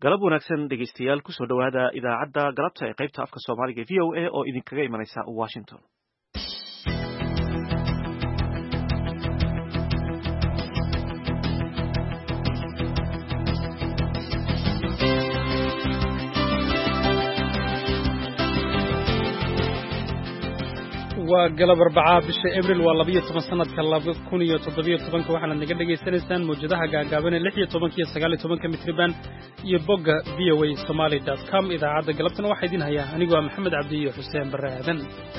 galab wanaagsan dhegeystayaal kusoo dhawaada idaacadda galabta ee qaybta afka Soomaaliga VOA oo idinkaga imanaysa Washington. waa galab Arbacaa bisha Abriil waa 12 sanadka 2017 waxaana naga dhageysanaysaan muujadaha gaagaaban ee 16 iyo 19 mitriban iyo bogga voasomali.com idaacadda galabtana waxaa idin haya anigoo Maxamed Cabdi iyo Xuseen Barre Aadan.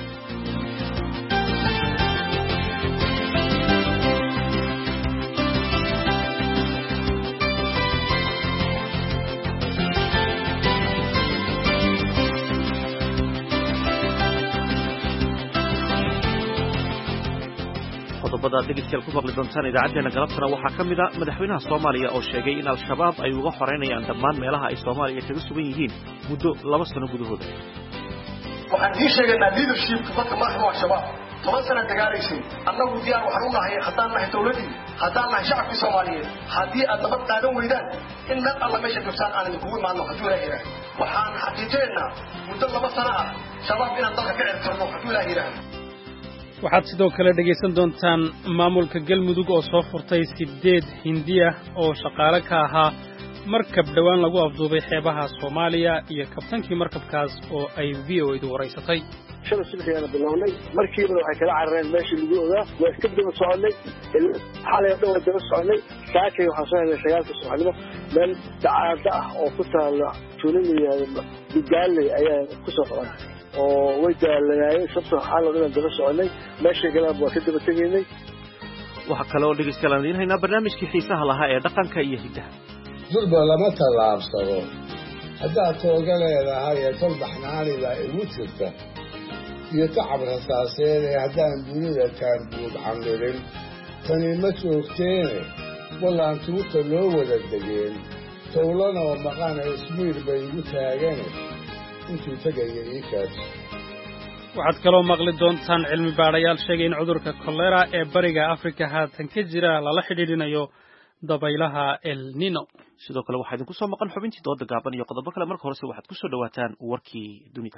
qodobada dhegeystayaal ku maqli doontaan idaacadeena galabtana waxaa ka mid ah madaxweynaha Soomaaliya oo sheegay in al-shabaab ay uga xoreynayaan dhammaan meelaha ay Soomaaliya kaga sugan yihiin muddo 2 sano gudahooda. waxaan ii sheegaynaa leadership dadka madaxda al-shabaab 10 sano dagaalaysay annagu diyaar waxaan u nahay haddaan nahay dawladii haddaan nahay shacabka Soomaaliyeed haddii aad nabad qaadan weydaan in meel alla meesha gabsaan aan idinku imaano hadduu ilaahay yiraahdo waxaan xaqiijinaynaa muddo 2 sano ah shabaab inaan dalka ka cirkarno hadduu ilaahay yiraahdo. waxaad sidoo kale dhegaysan doontaan maamulka Galmudug oo soo furtay 8 Hindiya oo shaqaale ka ahaa markab dhawaan lagu afduubay xeebaha Soomaaliya iyo kabtankii markabkaas oo ay VOA-du wareysatay. shalay subaxeena bilownay markiiba waxay kala carareen meeshii lagu ogaa waa iska daba soconay xalay dhow daba soconay saakay waxaan soo helay 9 subaxnimo meel dacaada ah oo ku taala tuulada Digaaley ayaa ku soo qoran oo way daalanayeen sababtoo xal oo daba soconay meesha galab waa ka daba tageynay. waxa kale oo dhegeystayaal aan haynaa barnaamijkii xiisaha lahaa ee dhaqanka iyo hiddaha. durba lama tallaabsado haddaa tooga leedahay ee tol baxnaani baa igu jirta iyo tacab rasaaseed ee haddaan dunida kaan guud camirin tani ma joogteene wallaan tuuta loo wada degeen towlana oo maqaana ismiir bay igu taagane intuu tegaya ii kaas. waxaad kaloo maqli doontaan cilmi baadhayaal sheegay in cudurka kolera ee bariga Afrika haatan ka jira lala xidhiidhinayo dabaylaha El Nino. sidoo kale waxaa idinku soo maqan xubintii dooda gaaban iyo qodobo kale marka horese waxaad ku soo dhawaataan warkii dunida.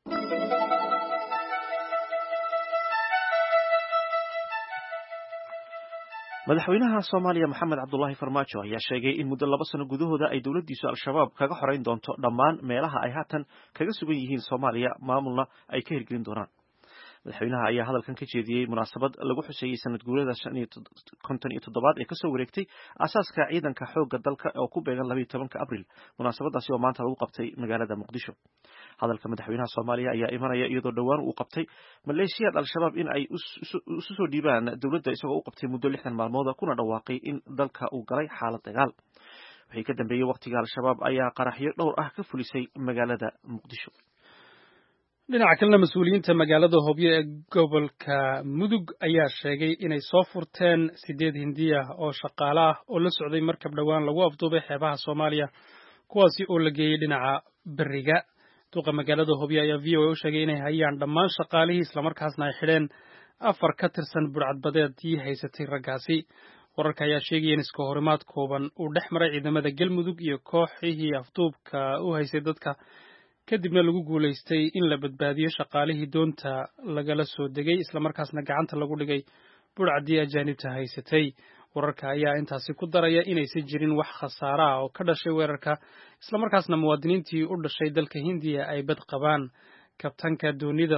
madaxweynaha Soomaaliya Maxamed Cabdullaahi Farmaajo ayaa sheegay in muddo 2 sano gudahooda ay dawladdiisu al-shabaab kaga xoreyn doonto dhammaan meelaha ay haatan kaga sugan yihiin Soomaaliya maamulna ay ka hirgelin doonaan. madaxweynaha ayaa hadalkan ka jeediyay munaasabad lagu xuseeyay sanad guurada 57 ee ka soo wareegtay asaaska ciidanka xoogga dalka oo ku beegan 12 Abriil munaasabadaasi oo maanta lagu qabtay magaalada Muqdisho. hadalka madaxweynaha Soomaaliya ayaa imanaya iyadoo dhawaan uu qabtay maleeshiyada al-shabaab in ay isu soo dhiibaan dawladda isagoo u qabtay muddo 60 maalmood kuna dhawaaqay in dalka uu galay xaalad dagaal. wixii ka dambeeyay waqtiga al-shabaab ayaa qaraxyo dhowr ah ka fulisay magaalada Muqdisho. dhinaca kalena mas'uuliyiinta magaalada Hobyo ee gobolka Mudug ayaa sheegay inay soo furteen 8 Hindiya oo shaqaale ah oo la socday markab dhawaan lagu afduubay xeebaha Soomaaliya kuwaasi oo la geeyay dhinaca bariga. duqa magaalada Hobyo ayaa VOA u sheegay inay hayaan dhammaan shaqaalihii isla markaasna ay xidheen 4 ka tirsan burcadbadeedii haysatay raggaasi. wararka ayaa sheegay in iska horimaad kooban uu dhex maray ciidamada Galmudug iyo kooxihii afduubka u haysay dadka kadibna lagu guuleystay in la badbaadiyo shaqaalihii doonta lagala soo degay isla markaasna gacanta lagu dhigay burcadii ajaanibta haysatay. wararka ayaa intaasi ku daraya inaysan jirin wax khasaare ah oo ka dhashay weerarka isla markaasna muwaadiniintii u dhashay dalka Hindiya ay bad qabaan. kabtankii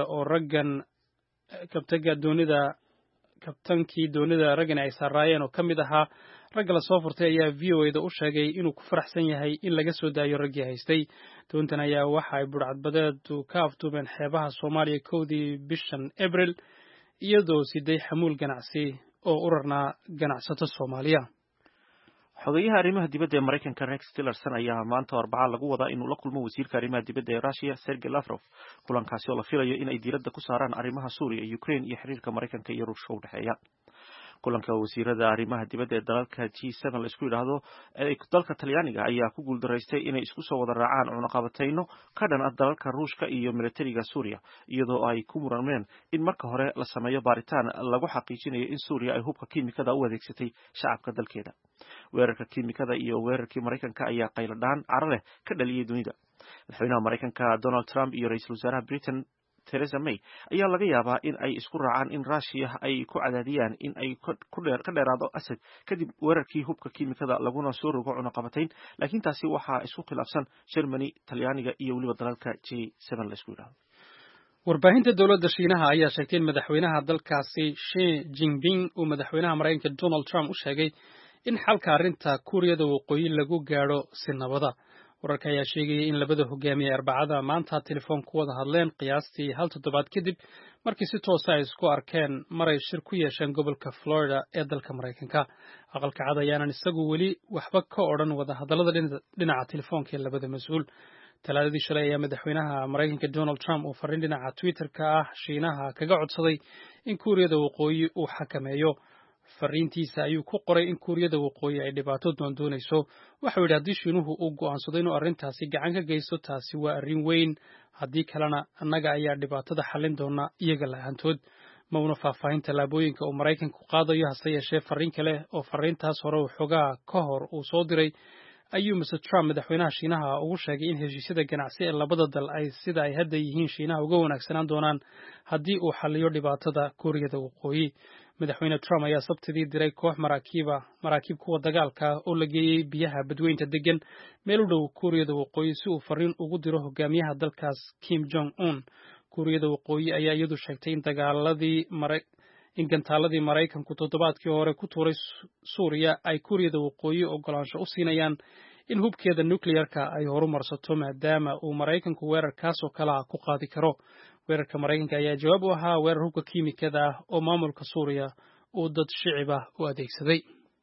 doonida raggan ay saaraayeen oo kamid ahaa ragga la soo furtay ayaa VOA-da u sheegay inuu ku faraxsan yahay in laga soo daayo raggii haystay. doontan ayaa waxa ay burcadbadeedu ka afduubeen xeebaha Soomaaliya 1dii bishan Abriil iyadoo siday xamuul ganacsi oo urarnaa ganacsato Soomaaliya. xogayaha arrimaha dibadda ee Mareykanka Rex Tillerson ayaa maanta Arbacada lagu wadaa inuu la kulmo wasiirka arrimaha dibadda ee Russia Sergey Lavrov. kulankaasi oo la filayo in ay diiradda ku saaraan arrimaha Suuriya, Ukraine iyo xiriirka Mareykanka iyo Ruushka u dhaxeeya. kulanka wasiirada arrimaha dibadda ee dalalka G7 la isku yiraahdo ee dalka Talyaaniga ayaa ku guuldareystay inay isku soo wada raacaan cunaqabatayno ka dhan ah dalalka Ruushka iyo militariga Suuriya iyadoo ay ku muraneen in marka hore la sameeyo baaritaan lagu xaqiijinayo in Suuriya ay hubka kiimikada u adeegsatay shacabka dalkeeda. weerarka kiimikada iyo weerarkii Mareykanka ayaa qayladhaan cara leh ka dhaliyay dunida. madaxweynaha Mareykanka Donald Trump iyo ra'iisul wasaaraha Britain Theresa May ayaa laga yaabaa in ay isku raacaan in Russia ay ku cadaadiyaan in ay ka dheeraado Assad kadib weerarkii hubka kiimikada laguna soo rogo cunaqabatayn, laakiin taasi waxaa isku khilaafsan Germany, Talyaaniga iyo weliba dalalka G7 la isku yiraahdo. warbaahinta dowladda Shiinaha ayaa sheegtay in madaxweynaha dalkaasi Xi Jinping uu madaxweynaha Mareykanka Donald Trump u sheegay in xalka arrinta Kuuriyada Waqooyi lagu gaadho si nabada. wararka ayaa sheegayay in labada hogaamiye Arbacada maanta telefoon ku wada hadleen qiyaastii hal toddobaad kadib markii si toos ah isku arkeen maray shir ku yeesheen gobolka Florida ee dalka Mareykanka. aqalka cad ayaanan isagu weli waxba ka odhan wada hadallada dhinaca telefoonka ee labada mas'uul. talaadadii shalay ayaa madaxweynaha Mareykanka Donald Trump uu fariin dhinaca Twitter-ka ah Shiinaha kaga codsaday in Kuuriyada Waqooyi uu xakameeyo. fariintiisa ayuu ku qoray in Kuuriyada Waqooyi ay dhibaato doonayso. waxa uu yidhi haddii Shiinuhu uu go'aansado inuu arrintaasi gacan ka geysto taasi waa arrin weyn, haddii kalena annaga ayaa dhibaatada xallin doona iyaga la'aantood. ma una faahfaahin tallaabooyinka uu Mareykanku qaadayo, hase yeeshee fariin kale oo fariintaas hore waxoogaa ka hor uu soo diray ayuu Mr. Trump madaxweynaha Shiinaha ugu sheegay in heshiisyada ganacsi ee labada dal ay sida ay hadda yihiin Shiinaha uga wanaagsanaan doonaan haddii uu xalliyo dhibaatada Kuuriyada Waqooyi. madaxweyne Trump ayaa sabtidii diray koox maraakiib kuwa dagaalka oo la geeyay biyaha badweynta degan meel u dhow Kuuriyada Waqooyi si uu fariin ugu diro hogaamiyaha dalkaas Kim Jong Un. Kuuriyada Waqooyi ayaa iyadu sheegtay in gantaaladii Mareykanku toddobaadkii hore ku tuuray Suuriya ay Kuuriyada Waqooyi ogolaansho u siinayaan in hubkeeda nuclearka ay horumarsato maadaama uu Mareykanku weerarkaas oo kale ku qaadi karo. weerarka Mareykanka ayaa jawaab u ahaa weerar hubka kiimikada ah oo maamulka Suuriya uu dad shicib ah u adeegsaday.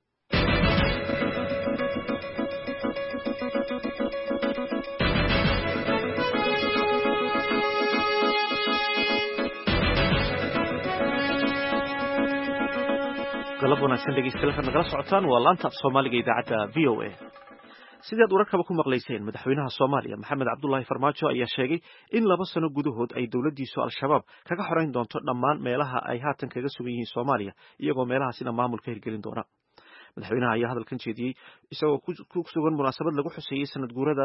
galab wanaagsan dhegeystayaal nagala socotaan waa laanta Soomaaliga idaacadda VOA. sidaad wararkaba ku maqlayseen madaxweynaha Soomaaliya Maxamed Cabdullaahi Farmaajo ayaa sheegay in 2 sano gudahood ay dowladdiisu al-shabaab kaga xoreyn doonto dhammaan meelaha ay haatan kaga sugan yihiin Soomaaliya iyagoo meelahaasina maamulka hirgelin doona. madaxweynaha ayaa hadalkan jeediyey isagoo ku sugan munaasabad lagu xuseeyay sanad guurada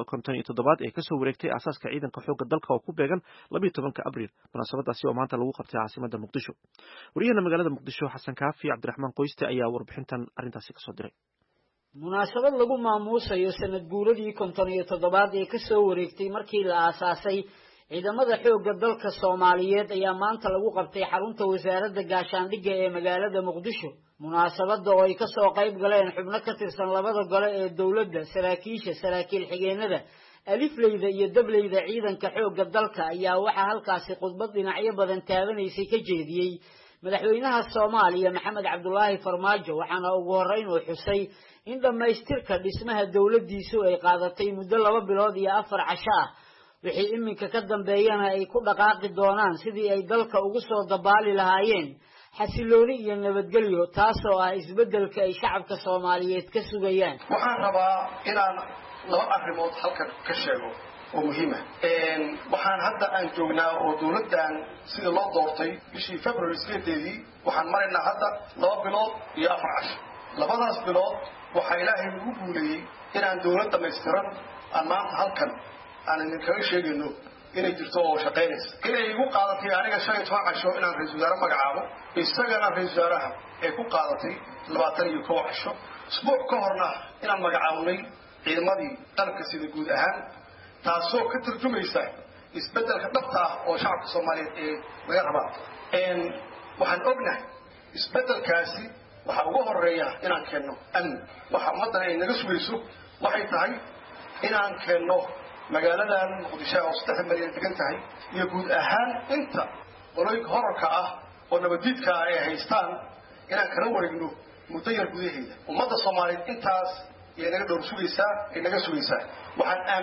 57 ee kasoo wareegtay aasaaska ciidanka xoogga dalka oo ku beegan 12 Abriil. munaasabadaasi oo maanta lagu qabtay caasimadda Muqdisho. wariyahana magaalada Muqdisho Xasan Kaafi Cabdiraxmaan Qoyste ayaa warbixintan arrintaasi ka soo diray. munaasabad lagu maamuusayo sanad guuradii 57 ee kasoo wareegtay markii la aasaasay ciidamada xoogga dalka Soomaaliyeed ayaa maanta lagu qabtay xarunta wasaaradda gaashaandhigga ee magaalada Muqdisho. munaasabada oo ay ka soo qayb galeen xubno ka tirsan labada gole ee dawladda, saraakiil xigeenada, alifleyda iyo dableyda ciidanka xoogga dalka ayaa waxaa halkaasi khudbad dhinacyo badan taabanaysay ka jeediyey madaxweynaha Soomaaliya Maxamed Cabdullaahi Farmaajo, waxaana ugu horeyn uu xusay in dhamaystirka dhismaha dawladdiisu ay qaadatay muddo 2 bilood iyo 4 casho ah, wixii iminka ka dambeeyana ay ku dhaqaaqi doonaan sidii ay dalka ugu soo dabaali lahaayeen xasilooni iyo nabadgelyo, taasoo ah isbeddelka ay shacabka Soomaaliyeed ka sugayaan. waxaan rabaa inaan 2 arrimood halkan ka sheego oo muhiim ah. waxaan hadda aan joognaa oo dawladdan sida loo doortay bishii February 8-deedii waxaan maraynaa hadda 2 bilood iyo 4 casho. 2daas bilood waxaa Ilaahay ugu guuleeyay inaan dawlad dhamaystiran aan maanta halkan aan idinkaga sheegayno inay jirto oo shaqaynaysa. inay igu qaadatay aniga 15 casho inaan ra'iisul wasaare magacaabo, isagana ra'iisul wasaaraha ay ku qaadatay 21 casho. isbuuc ka horna inaan magacaabnay ciidamadii dalka sida guud ahaan, taasoo ka turjumaysa isbeddelka dhabta ah oo shacabka Soomaaliyeed ee laga rabaa. waxaan ognahay isbeddelkaasi waxa ugu horeeya inaan keenno amni. waxa ummaddan ay naga sugayso waxay tahay inaan keenno magaaladan Muqdisho oo 3 milyan degan tahay iyo guud ahaan inta qoloyinka horarka ah oo nabaddiidka ay haystaan inaan kala wareegno muddo yar gudaheeda. ummadda Soomaaliyeed intaas ay naga dhowr sugaysaa.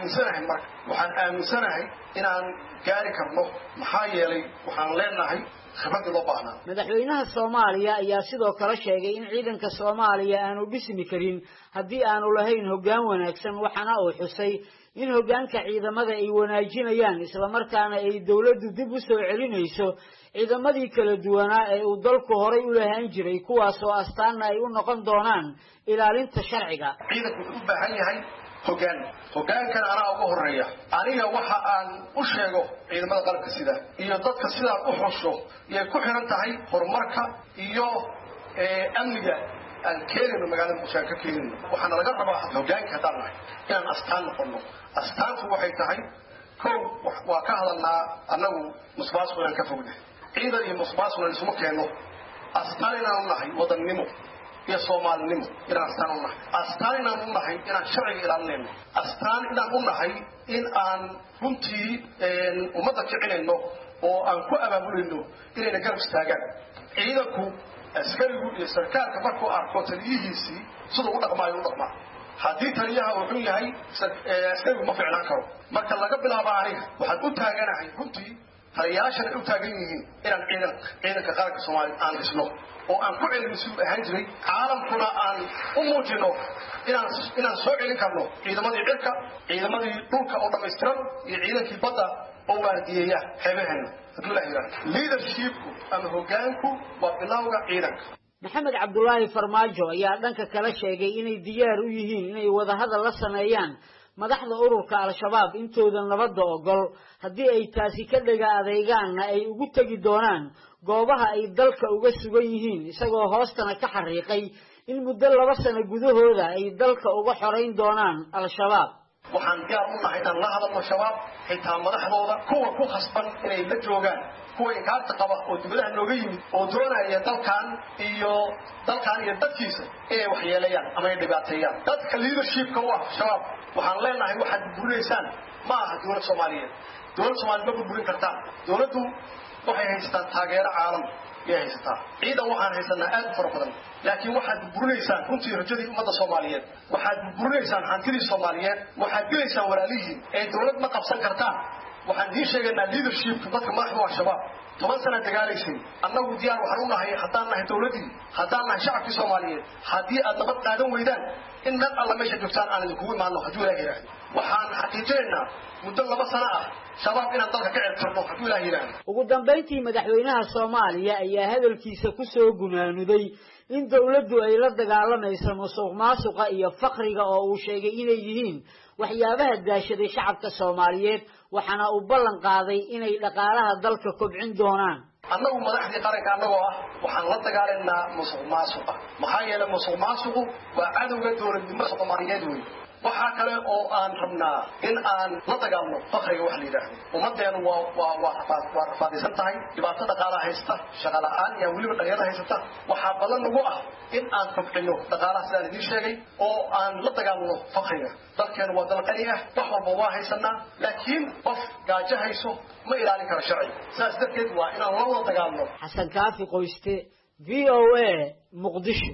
waxaan aaminsanahay inaan gaari karno, maxaa yeelay waxaan leenahay khibradii loo baahnaa. madaxweynaha Soomaaliya ayaa sidoo kale sheegay in ciidanka Soomaaliya aanu dhismi karin haddii aanu lahayn hoggaan wanaagsan, waxaana uu xusay in hoggaanka ciidamada ay wanaajinayaan isla markaana ay dawladdu dib u soo celinayso ciidamadii kala duwanaa ee uu dalku horay u lahaan jiray, kuwaas oo astaana ay u noqon doonaan ilaalinta sharciga. ciidanku wuxuu u baahan yahay hoggaankan anaa ugu horeeya. aniga waxa aan u sheego ciidamada qalabka sida iyo dadka sidaa u xusho iyay ku xiran tahay horumarka iyo amniga aan keenayno magaalada Muqdisho ka keenayno. waxaana laga rabaa hoggaanka haddaan nahay inaan astaan noqono. astaantu waxay tahay kow waa ka hadalnaa annagu musuqmaasuqaan ka fognahay. ciidan iyo musuqmaasuqaan isuma keenno. astaan inaan nahay wadannimo iyo Soomaalinimo inaan astaan u nahay. astaan inaan u nahay inaan sharciga ilaalinayno. astaan inaan u nahay in aan runtii ummadda kicinayno oo aan ku abaabulayno inayna garab istaagaan. ciidanku askarigu iyo sarkaalka markuu arko taliyihiisii siduu u dhaqmaayo u dhaqmaa. haddii taliyaha uu xun yahay askarigu ma ficnaan karo. marka laga bilaabo aniga waxaan u taaganahay runtii taliyayaashan ay u taagan yihiin inaan ciidanka qaranka Soomaaliya aan dhisno oo aan ku celin siduu ahaan jiray, caalamkuna aan u muujino inaan soo celin karno ciidamadii cirka, ciidamadii dhulka oo dhammaystiran iyo ciidankii badda oo waardiyeeya xeebaheena. hadduu la yidhaahdo leadershipku ama hoggaanku waa bilowga ciidanka. maxamed cabdulaahi farmaajo ayaa dhanka kale sheegay inay diyaar u yihiin inay wadahadal la sameeyaan madaxda ururka al-shabaab intooda nabadda ogol, haddii ay taasi ka dhaga adeegaanna ay ugu tegi doonaan goobaha ay dalka uga sugan yihiin, isagoo hoostana ka xariiqay in muddo 2 sano gudahooda ay dalka uga xorayn doonaan al-shabaab. waxaan diyaar u nahay inaan la hadalno shabaab, xitaa madaxdooda kuwa ku khasban inay la joogaan, kuwa inkaarta qaba oo dibadaha nooga yimid oo doonaya dalkan iyo dadkiisa inay waxyeelayaan ama ay dhibaateeyaan. dadka leadershipka u ah shabaab waxaan leenahay waxaad burbureysaan ma aha dowlad Soomaaliyeed. dowlad Soomaaliyeed ma burburin kartaan. dowladdu waxay haysataa taageero caalam ayay haysataa. ciidan waxaan haysanaa aad u fara badan, laakiin waxaad burbureysaan runtii rajadii ummadda Soomaaliyeed. waxaad burbureysaan hantidii Soomaaliyeed. waxaad dilaysaan walaalihiin ee dowlad ma qabsan kartaan. waxaan idiin sheegaynaa leadershipka dadka madaxda waa shabaab. 10 sano dagaalaysay. annagu diyaar waxaan u nahay haddaan nahay dowladii, haddaan nahay shacabkii Soomaaliyeed. haddii aad nabad qaadan weydaan in meel alla meesha joogtaan aan idinkugu imaano hadduu Ilaahay yiraahdo. waxaan xaqiijinaynaa muddo 2 sano ah shabaab inaan dalka ka cirtirno hadduu Ilaahay yiraahdo. ugu dambeyntii madaxweynaha Soomaaliya ayaa hadalkiisa ku soo gunaanuday in dawladdu ay la dagaalamayso musuqmaasuqa iyo faqriga oo uu sheegay inay yihiin waxyaabaha daashaday shacabka Soomaaliyeed, waxaana uu ballan qaaday inay dhaqaalaha dalka kobcin doonaan. annagu madaxdii qaranka annagoo ah waxaan la dagaalaynaa musuqmaasuqa. maxaa yeelay musuqmaasuqu waa cadowga dowladnimada Soomaaliyeed weyn. waxaa kale oo aan rabnaa in aan la dagaalno faqriga wax la yiraahdo. ummadeenu waa rafaadaysan tahay, dhibaato dhaqaalaha haysta, shaqo la'aan iyo weliba dhalinyarada haysata. waxaa balan nagu ah in aan kobcino dhaqaalaha sidaan idiin sheegay oo aan la dagaalno faqriga. dalkeenu waa dal qani ah, wax walba waa haysanaa, laakiin qof gaajo hayso ma ilaalin karo sharci. sidaas darteed waa inaan la wada dagaalno. xasan kaafi qoyste, VOA, Muqdisho.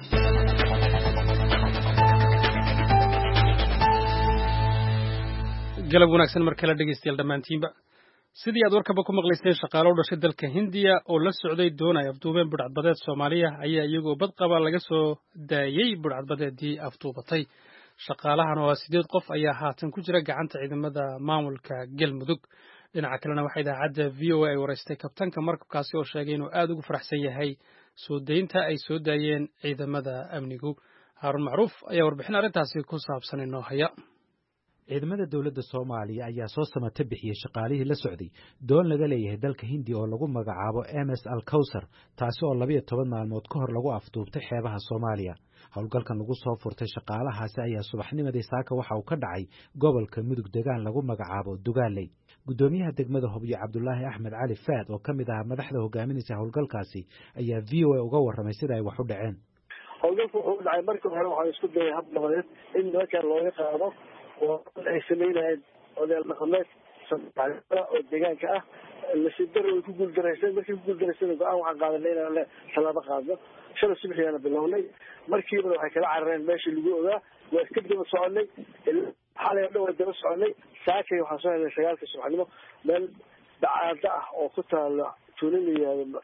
galab wanaagsan mar kale dhegeystayaal dhammaantiinba. sidii aad warkaba ku maqlayseen, shaqaale u dhashay dalka Hindiya oo la socday doon ay afduubeen budhcadbadeed Soomaaliya ayaa iyagoo bad qaba laga soo daayay budhcadbadeedii afduubatay. shaqaalahan oo 8 qof ayaa haatan ku jira gacanta ciidamada maamulka Galmudug. dhinaca kalena waxaa idaacadda VOA ay wareystay kabtanka markabkaasi oo sheegay inuu aad ugu faraxsan yahay soo daynta ay soo daayeen ciidamada amnigu. Haarun Macruuf ayaa warbixin arrintaasi ku saabsan inoo haya. ciidamada dawladda Soomaaliya ayaa soo samata bixiyay shaqaalihii la socday doon laga leeyahay dalka Hindiya oo lagu magacaabo MS Al-Kawsar, taasi oo 12 maalmood ka hor lagu afduubtay xeebaha Soomaaliya. howlgalkan lagu soo furtay shaqaalahaasi ayaa subaxnimadii saaka waxa uu ka dhacay gobolka Mudug deegaan lagu magacaabo Dugaaley. gudoomiyaha degmada Hobyo Cabdullaahi Axmed Cali Faad oo kamid ah madaxda hogaaminaysa howlgalkaasi ayaa VOA uga warramay sida ay wax u dhaceen. howlgalku wuxuu dhacay markii hore waxaa isku dayay hab nabadeed in dadka looga qaado oo ay sameeyeen odayaal dhaqameed oo deegaanka ah la sidar oo ku guuldareysay markii ku guuldareysay go'aan waxaan qaadanay inaan talaabo qaadno. shalay subaxiyana bilownay markiiba waxay kala carareen meeshii lagu ogaa, waa iska daba soconay xalay dhow daba soconay. saakay waxaan soo helnay 9 subaxnimo meel bacaada ah oo ku taala tuulo la yihahdo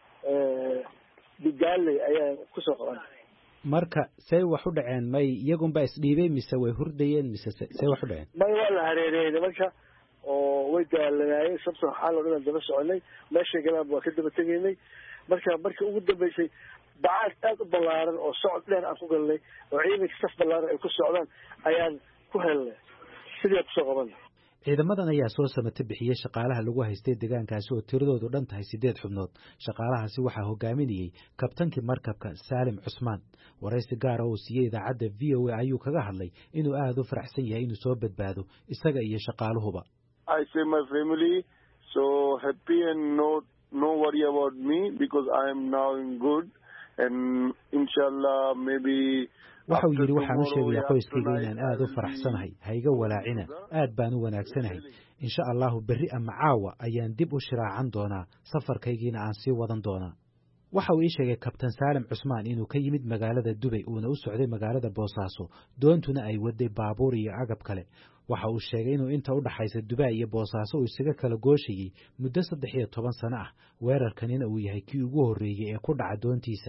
digaaley ayaan kusoo qaban. marka say wax u dhaceen may iyagunba isdhiibay mise way hurdayeen mise say wax u dhaceen? may waa la hareereeyey nimanka oo way daalanaayeen sabta xaal oo dhan daba soconay meesha galaan waa ka daba tegaynay markii ugu dambeysay bacaad aad u ballaaran oo socod dheer aan ku galnay oo ciidanka saf ballaaran ay ku socdaan ayaan ku helnay sidii kusoo qabanay. ciidamadan ayaa soo samata bixiyey shaqaalaha lagu haystay deegaankaasi oo tiradoodu dhan tahay 8 xubnood. shaqaalahaasi waxaa hogaaminayey kabtankii markabka Saalim Cusmaan. waraysi gaar ah oo siiyey idaacadda VOA ayuu kaga hadlay inuu aad u faraxsan yahay inuu soo badbaado isaga iyo shaqaaluhuba. I say my family so happy and no worry about me because I am now in good and inshallah maybe waxa uu yidhi waxaan u sheegayaa qoyskayga inaan aad u faraxsanahay hayga walaacina aad baan u wanaagsanahay insha allahu berri ama caawa ayaan dib u shiraacan doonaa safarkaygiina aan sii wadan doonaa. waxa uu ii sheegay kabtan Saalim Cusmaan inuu ka yimid magaalada Dubai uuna u socday magaalada Boosaaso doontuna ay waday baabuur iyo agab kale. waxa uu sheegay inuu inta u dhaxaysa Dubai iyo Boosaaso uu isaga kala gooshayay muddo 13 sano ah weerarkanina uu yahay kii ugu horreeyay ee ku dhaca doontiisa.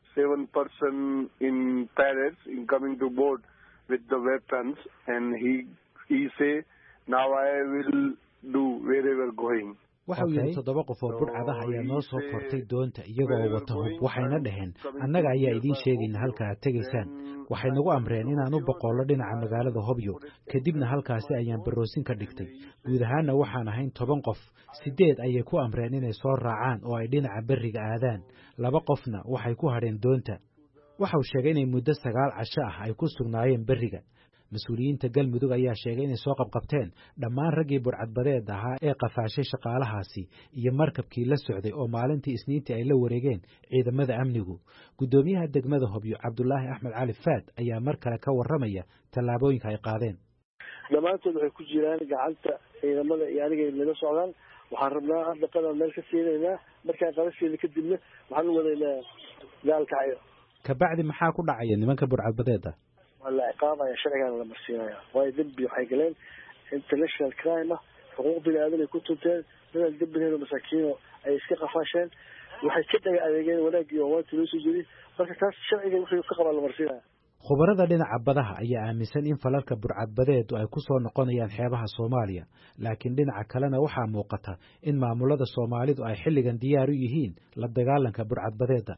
7 person in Paris in coming to board with the weapons and he say now I will do wherever going. waxa uu yidhi 7 qof oo budhcadaha ayaa noo soo kortay doonta iyagoo wata hub waxayna dhaheen annaga ayaa idiin sheegayna halka aad tegaysaan. waxay nagu amreen inaan u boqollo dhinaca magaalada Hobyo kadibna halkaasi ayaan baroosin ka dhigtay. guud ahaanna waxaan ahayn 10 qof 8 ayay ku amreen inay soo raacaan oo ay dhinaca bariga aadaan 2 qofna waxay ku hadheen doonta. waxa uu sheegay inay muddo 9 casho ah ay ku sugnaayeen bariga. mas-uuliyiinta Galmudug ayaa sheegay inay soo qabqabteen dhammaan raggii burcadbadeed ahaa ee qafaashay shaqaalahaasi iyo markabkii la socday oo maalintii Isniintii ay la wareegeen ciidamada amnigu. gudoomiyaha degmada Hobyo Cabdullaahi Axmed Cali Faad ayaa mar kale ka warramaya tallaabooyinka ay qaadeen. dhammaantood waxay ku jiraan gacanta ciidamada iyo aniga inala socdaan. waxaan rabnaa dhaqadan meel ka siinaynaa markaan qabasheena kadibna waxaan u wadaynaa gaalkacyo. kabacdi maxaa ku dhacaya nimanka burcadbadeeda? wala ciqaabaya sharcigan la marsiinaya way dambi waxay galeen international crime xuquuq bini'aadan ay ku tunteen dad dambigeeda masaakiin ay iska qafaasheen waxay ka dhaga adeegeen wanaagii oo waanti loo soo jeediyay marka taas sharciga wuxuu ka qabaa la marsiinaya. khubarada dhinaca badaha ayaa aaminsan in falalka burcadbadeedu ay ku soo noqonayaan xeebaha Soomaaliya laakiin dhinaca kalena waxaa muuqata in maamulada Soomaalidu ay xilligan diyaar u yihiin la dagaalanka burcadbadeeda.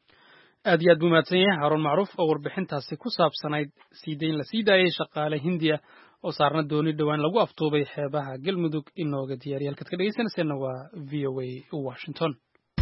aad iyo aad buu mahadsan yahay Haroon Macruuf oo warbixintaasi ku saabsanayd siideyn la sii daayay shaqaale Hindiya oo saarna dooni dhawaan lagu aftuubay xeebaha Galmudug inooga diyaariyay halkaad ka dhageysanaysaana waa VOA Washington.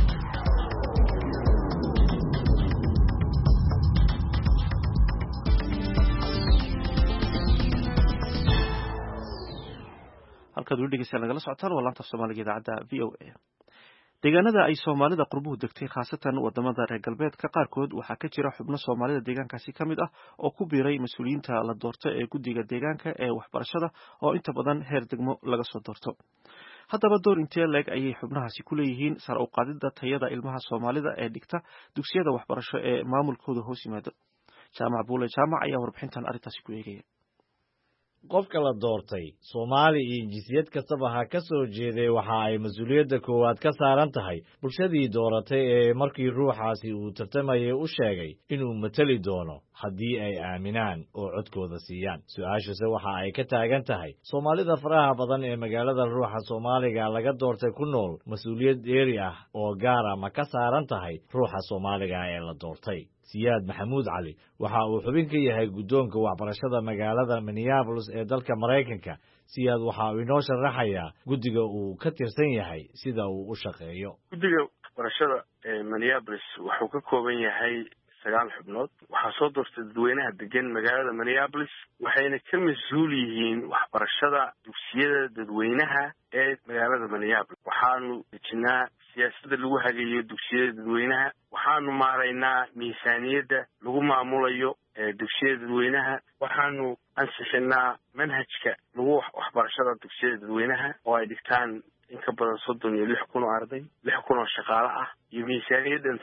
halkaad weli dhegeysan nagala socotaan waa laanta Soomaaliga idaacadda VOA. deegaanada ay Soomaalida qurbuhu degtay khaasatan wadamada reer galbeedka qaarkood waxaa ka jira xubno Soomaalida deegaankaasi ka mid ah oo ku biiray mas'uuliyiinta la doorto ee guddiga deegaanka ee waxbarashada oo inta badan heer degmo laga soo doorto. haddaba door intee leeg ayay xubnahaasi ku leeyihiin sare u qaadida tayada ilmaha Soomaalida ee dhigta dugsiyada waxbarasho ee maamulkooda hoos yimaado? Jaamac Buule Jaamac ayaa warbixintan arrintaasi ku eegaya. qofka la doortay Soomaali iyo jinsiyad kastaba ha ka soo jeeday waxa ay mas'uuliyadda koowaad ka saaran tahay bulshadii dooratay ee markii ruuxaasi uu tartamayay u sheegay inuu matali doono haddii ay aaminaan oo codkooda siiyaan. su-aashuse waxa ay ka taagan tahay Soomaalida faraha badan ee magaalada ruuxa Soomaaliga laga doortay ku nool mas'uuliyad dheeri ah oo gaar ah ma ka saaran tahay ruuxa Soomaaliga ee la doortay. Siyaad Maxamuud Cali waxa uu xubin ka yahay guddoonka waxbarashada magaalada Minneapolis ee dalka Mareykanka. Siyaad waxa uu inoo sharaxayaa guddiga uu ka tirsan yahay sida uu u shaqeeyo. guddiga waxbarashada ee Minneapolis wuxuu ka kooban yahay 9 xubnood. waxaa soo doortay dadweynaha degan magaalada Minneapolis waxayna ka mas'uul yihiin waxbarashada dugsiyada dadweynaha ee magaalada Minneapolis. waxaanu dejinaa siyaasadda lagu hagayo dugsiyada dadweynaha. waxaanu maaraynaa miisaaniyadda lagu maamulayo dugsiyada dadweynaha. waxaanu ansixinaa manhajka lagu waxbarashada dugsiyada dadweynaha oo ay dhigtaan in ka badan 36,000 oo arday 6,000 oo shaqaale ah iyo miisaaniyaddan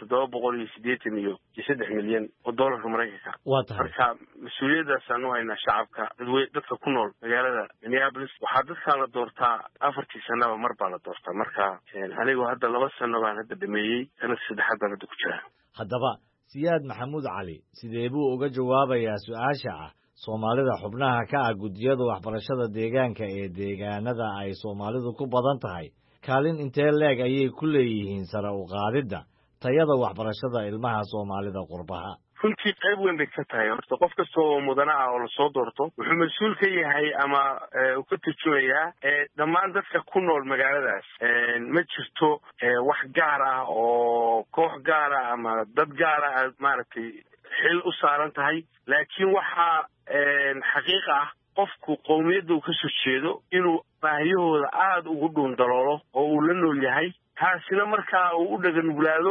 783 milyan oo doolarka Mareykanka marka mas'uuliyaddaas aanu haynaa shacabka dadka ku nool magaalada Minneapolis waxaa dadka la doortaa 4 sano mar baa la doortaa marka anigu hadda 2 sano baan hadda dhameeyay sanad saddexaad baan hadda ku jiraa haddaba Siyaad Maxamuud Cali sidee buu uga jawaabayaa su'aasha ah Soomaalida xubnaha ka ah gudiyada waxbarashada deegaanka ee deegaanada ay Soomaalidu ku badan tahay kaalin intee leeg ayay ku leeyihiin sare u qaadida tayada waxbarashada ilmaha Soomaalida qurbaha runtii qayb weyn bay ka tahay horta qof kasta oo mudana ah oo la soo doorto wuxuu mas'uul ka yahay ama uu ka turjumayaa dhammaan dadka ku nool magaaladaas ma jirto wax gaar ah oo koox gaar ah ama dad gaar ah maaragtay xil u saaran tahay laakiin waxa xaqiiq ah qofku qowmiyadda uu ka soo jeedo inuu baahiyahooda aad ugu dhuun daloolo oo uu la nool yahay taasina markaa uu u dhaganuglaado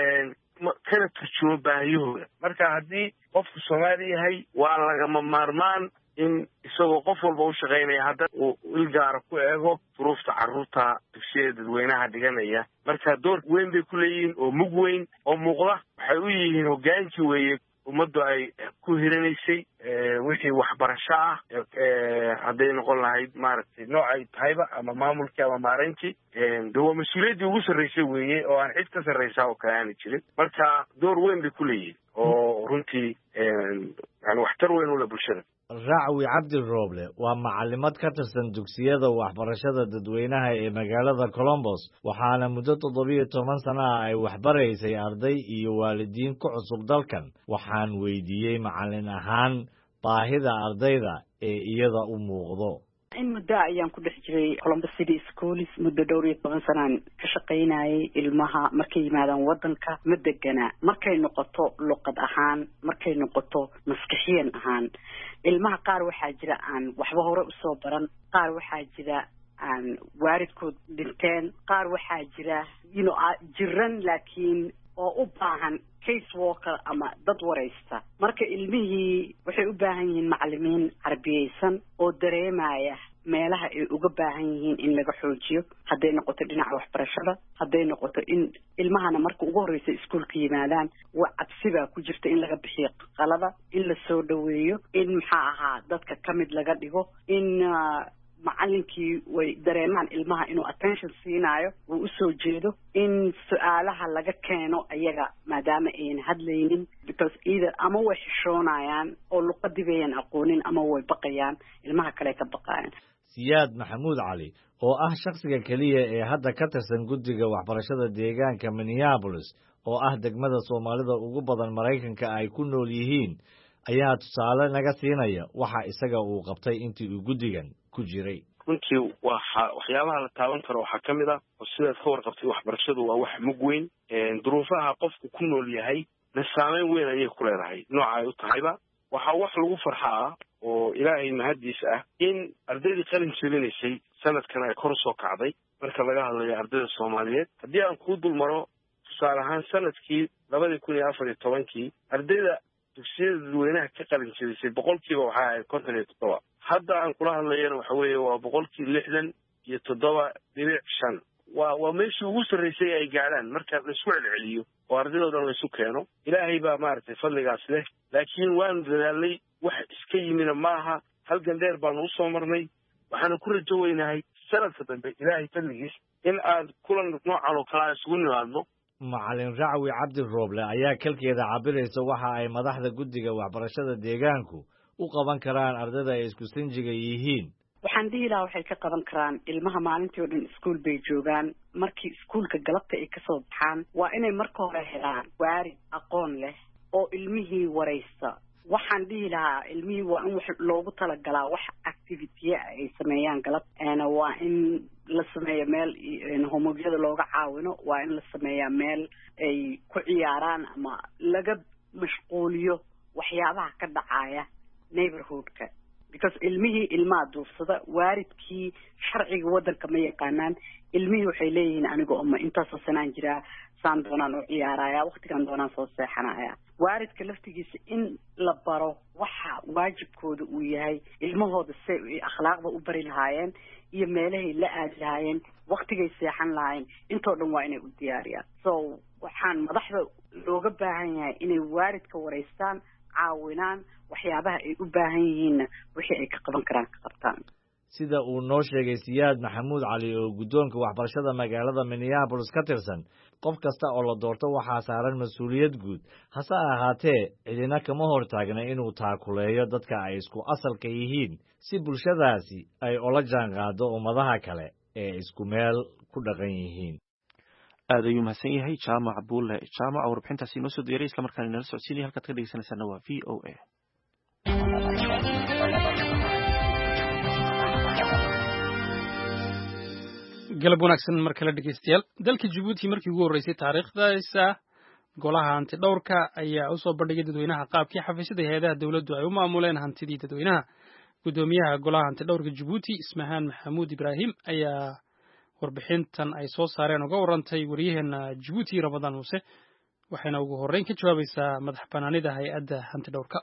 kana turjumo baahiyahooda marka haddii qofku Soomaali yahay waa lagama maarmaan in isagoo qof walba u shaqeynaya hadda uu ilgaar ku eego duruufta carruurta dugsiyada dadweynaha dhiganaya marka door weyn bay ku leeyihiin oo mug weyn oo muuqda waxay u yihiin hogaankii weeye ummaddu ay ku hiranaysay wixii waxbarasho ah hadday noqon lahayd maaragtay noocay tahayba ama maamulkii ama maareyntii de waa mas-uuliyaddii ugu sarraysay weeye oo aan cid ka sarraysaa oo kale aana jirin marka door weyn bay ku leeyihiin oo runtii yani waxtar weyn u leh bulshada Racwi Cabdi Rooble waa macallimad ka tirsan dugsiyada waxbarashada dadweynaha ee magaalada Columbus waxaana muddo 17 sano ay waxbaraysay arday iyo waalidiin ku cusub dalkan waxaan weydiiyay macallin ahaan baahida ardayda ee iyada u muuqdo in muddo ayaan ku dhex jiray Columbus City Schools muddo 12 sanaan ka shaqeynayay ilmaha markay yimaadaan wadanka ma degana markay noqoto luqad ahaan markay noqoto maskaxiyan ahaan ilmaha qaar waxaa jira aan waxba hore u soo baran qaar waxaa jira aan waalidkood dhinteen qaar waxaa jira jiran laakiin oo u baahan case worker ama dad waraysta marka ilmihii waxay u baahan yihiin macallimiin carbiyeysan oo dareemaya meelaha ay uga baahan yihiin in laga xoojiyo hadday noqoto dhinaca waxbarashada hadday noqoto in ilmahana marka ugu horreysa iskuulka yimaadaan waa cabsi baa ku jirta in laga bixiyo qalada in la soo dhaweeyo in maxaa ahaa dadka ka mid laga dhigo in macallinkii way dareemaan ilmaha inuu attention siinaayo uu u soo jeedo in su'aalaha laga keeno ayaga maadaama aynan hadlaynin because either ama way xishoonayaan oo luqadii bayan aqoonin ama way baqayaan ilmaha kale ka baqayaan Siyaad Maxamuud Cali oo ah shakhsiga kaliya ee hadda ka tirsan guddiga waxbarashada deegaanka Minneapolis oo ah degmada Soomaalida ugu badan Mareykanka ay ku nool yihiin ayaa tusaale naga siinaya waxa isaga uu qabtay intii uu guddigan ku jiray runtii waxyaabaha la taaban karo waxaa ka mid ah oo sidaad ka warqabtay waxbarashadu waa wax mug weyn duruufaha qofku ku nool yahay na saameyn weyn ayay ku leedahay nooca ay u tahayba waxaa wax lagu farxaa oo ilaahay mahadiisa ah in ardaydii qalin jebinaysay sanadkan ay kor soo kacday marka laga hadlayo ardayda Soomaaliyeed haddii aan ku dul maro tusaale ahaan sanadkii 2014 ardayda dugsiyada dadweynaha ka qalin jebisay boqolkiiba waxaa ahayd 57 hadda aan kula hadlayana waxa weeye waa 67.5 waa meeshii ugu sarreysay ay gaadhaan marka la isku celceliyo oo ardayda dhan la isu keeno ilaahay baa maaragtay fadligaas leh laakiin waanu dadaalnay wax iska yimina maaha halgan dheer baanu u soo marnay waxaana ku rajo weynahay sanadka dambe ilaahay fadligiis in aad kulan noocan oo kale isugu nimaadno macallin Racwi Cabdi Rooble ayaa kalkeeda cabiraysa waxa ay madaxda guddiga waxbarashada deegaanku u qaban karaan ardayda ay isku sinjiga yihiin waxaan dhihi lahaa waxay ka qaban karaan ilmaha maalintii oo dhan iskuul bay joogaan markii iskuulka galabta ay ka soo baxaan waa inay marka hore helaan waalid aqoon leh oo ilmihii waraysta waxaan dhihi lahaa ilmihii waa in wax loogu talagalaa wax activity ay sameeyaan galab waa in la sameeyo meel homogyada looga caawino waa in la sameeyaa meel ay ku ciyaaraan ama laga mashquuliyo waxyaabaha ka dhacaya neighborhoodka because ilmaha duursada waalidkii sharciga wadanka ma yaqaanaan ilmihii waxay leeyihiin aniga oo intaasoo sanaan jiraa saan doonaan u ciyaaraya waqtigan doonaan soo seexanaya waalidka laftigiisa in la baro waxa waajibkooda uu yahay ilmahooda si akhlaaqda u bari lahaayeen iyo meelahay la aadi lahaayeen waqtigay seexan lahaayeen intoo dhan waa inay u diyaariyaan so waxaan madaxda looga baahan yahay inay waalidka wareystaan caawinaan waxyaabaha ay u baahan yihiinna wixii ay ka qaban karaan ka qabtaan sida uu noo sheegay Siyaad Maxamuud Cali oo guddoonka waxbarashada magaalada Minneapolis ka tirsan qof kasta oo la doorto waxaa saaran mas'uuliyad guud hase ahaatee cidina kama hortaagna inuu taakuleeyo dadka ay isku asalka yihiin si bulshadaasi ay ula jaanqaado ummadaha kale ee isku meel ku dhaqan yihiin aad ayuu mahadsan yahay jaamac buule jaamac oo warbixintaasi inoo soo diyaray isla markaana inala socodsiinaya halkaad ka dhegeysanaysaana waa VOA galab wanaagsan mar kale dhegeystayaal dalka Djibouti markii ugu horeysay taariikhdaisa golaha hantidhowrka ayaa u soo bandhigay dadweynaha qaabkii xafiisyada hay'adaha dawladdu ay u maamuleen hantidii dadweynaha gudoomiyaha golaha hantidhowrka Djibouti Ismahaan Maxamuud Ibraahim ayaa warbixintan ay soo saareen uga warantay wariyaheena Djibouti Ramadaan Muuse waxayna ugu horeyn ka jawaabaysaa madax banaanida hay'adda hantidhowrka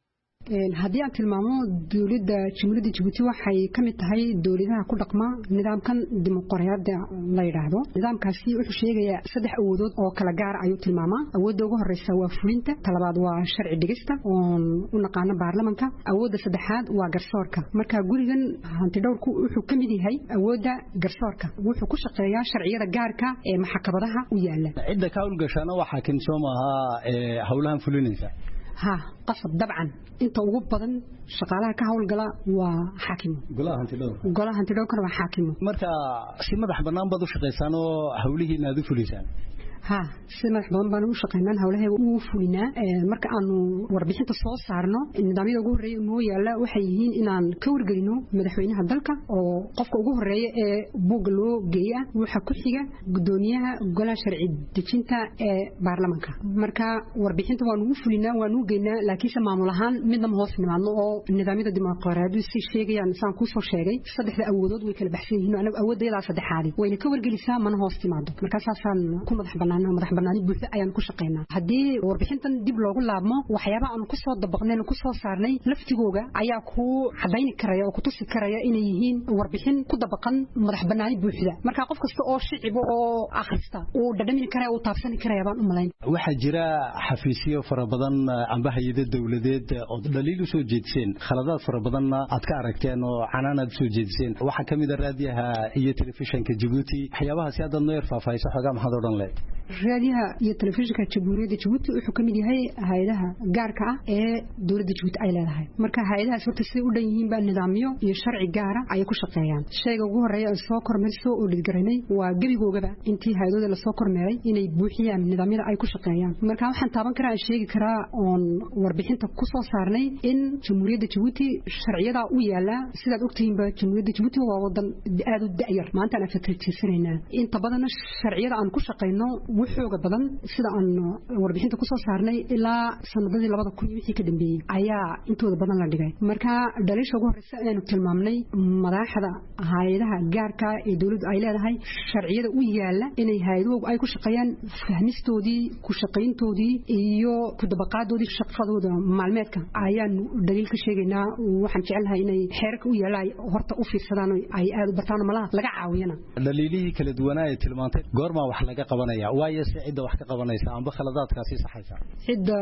haddii aan tilmaamo dawladda Jamhuuriyadda Djibouti waxay ka mid tahay dawladaha ku dhaqma nidaamkan dimuqraadiyadda la yiraahdo nidaamkaasi wuxuu sheegayaa saddex awoodood oo kala gaar ah ayuu tilmaamaa awoodda ugu horeysa waa fulinta talabaad waa sharci dhigista oo u naqaano baarlamaanka awoodda saddexaad waa garsoorka marka gurigan hantidhowrku wuxuu ka mid yahay awoodda garsoorka wuxuu ku shaqeeyaa sharciyada gaarka ee maxkamadaha u yaala cidda ka hawlgashana waxaa kan soo maaha hawlahan fulinaysa ها قصد طبعا انت ugu badan shaqaalaha ka hawlgala waa xaakimo golaha hantidhowrka waa xaakimo marka si madax banaan bad u shaqeysaan oo hawlihiina aad u fulisaan ها سمح بان u shaqeynaan hawlaha uu fulina marka aanu warbixinta soo saarno nidaamyada ugu horeeyay oo yaala waxay yihiin inaan ka wargelino madaxweynaha dalka oo qofka ugu horeeya ee buug loo geeya waxa ku xiga gudoomiyaha golaha sharci dejinta ee baarlamaanka marka warbixinta waan ugu fulinaa waan u geynaa laakiin maamul ahaan midna ma hoos nimaadno oo nidaamyada dimuqraadiyaddu si sheegayaan saan ku soo sheegay saddexda awoodood way kala baxsan yihiin anagu awoodayda saddexaad wayna ka wargelisaa mana hoos timaado marka saasaan ku madax banaani buuxda ayaan ku shaqeynaa haddii warbixintan dib loogu laabmo waxyaabaha aan ku soo dabaqneen ku soo saarnay laftigooga ayaa ku cadayni karaya oo ku tusi karaya inay yihiin warbixin ku dabaqan madax banaani buuxda marka qof kasta oo shicib oo akhrista uu dhadhamin kara oo taabsan karaya baan u malayn waxa jira xafiisyo fara badan amba hay'ado dawladeed oo dhaliil u soo jeediseen khaladaad fara badan aad ka aragteen oo canaanad soo jeediseen waxa kamid ah raadiyaha iyo telefishinka Djibouti waxyaabaha si aad noo faahfaahayso xogaa maxaad odhan leeyahay raadiyaha iyo telefishinka Jamhuuriyadda Djibouti wuxuu kamid yahay hay'adaha gaarka ah ee dawladda Djibouti ay leedahay marka hay'adahaas horta si u dhan yihiin baa nidaamyo iyo sharci gaar ah ay ku shaqeeyaan shayga ugu horeeya soo kormeerso oo dhigaraynay waa gabigoogaba intii hay'adooda la soo kormeeray inay buuxiyaan nidaamyada ay ku shaqeeyaan marka waxaan taaban karaa sheegi karaa oon warbixinta ku soo saarnay in Jamhuuriyadda Djibouti sharciyada u yaala sidaad ogtihiin ba Jamhuuriyadda Djibouti waa wadan aad u da'yar maanta aan fatirtiisanayna inta badan sharciyada aan ku shaqeyno wuxuuga badan sida aan warbixinta ku soo saarnay ilaa sanadadii 2000 wixii ka dambeeyay ayaa intooda badan la dhigay marka dhaliisha ugu horeysa aynu tilmaamnay madaxda hay'adaha gaarka ee dawladdu ay leedahay sharciyada u yaala inay hay'aduhu ay ku shaqeeyaan fahmistoodii ku shaqeyntoodii iyo ku dabaqadoodii shaqadooda maalmeedka ayaan dhaliil ka sheegaynaa waxaan jecelahay inay xeerka u yaala horta u fiirsadaan ay aad u bartaan malaha laga caawiyana dhaliilihii kala duwanaa ee tilmaantay goorma wax laga qabanaya waayo cidda wax ka qabanaysa amba khaladaadkaasi saxaysa cidda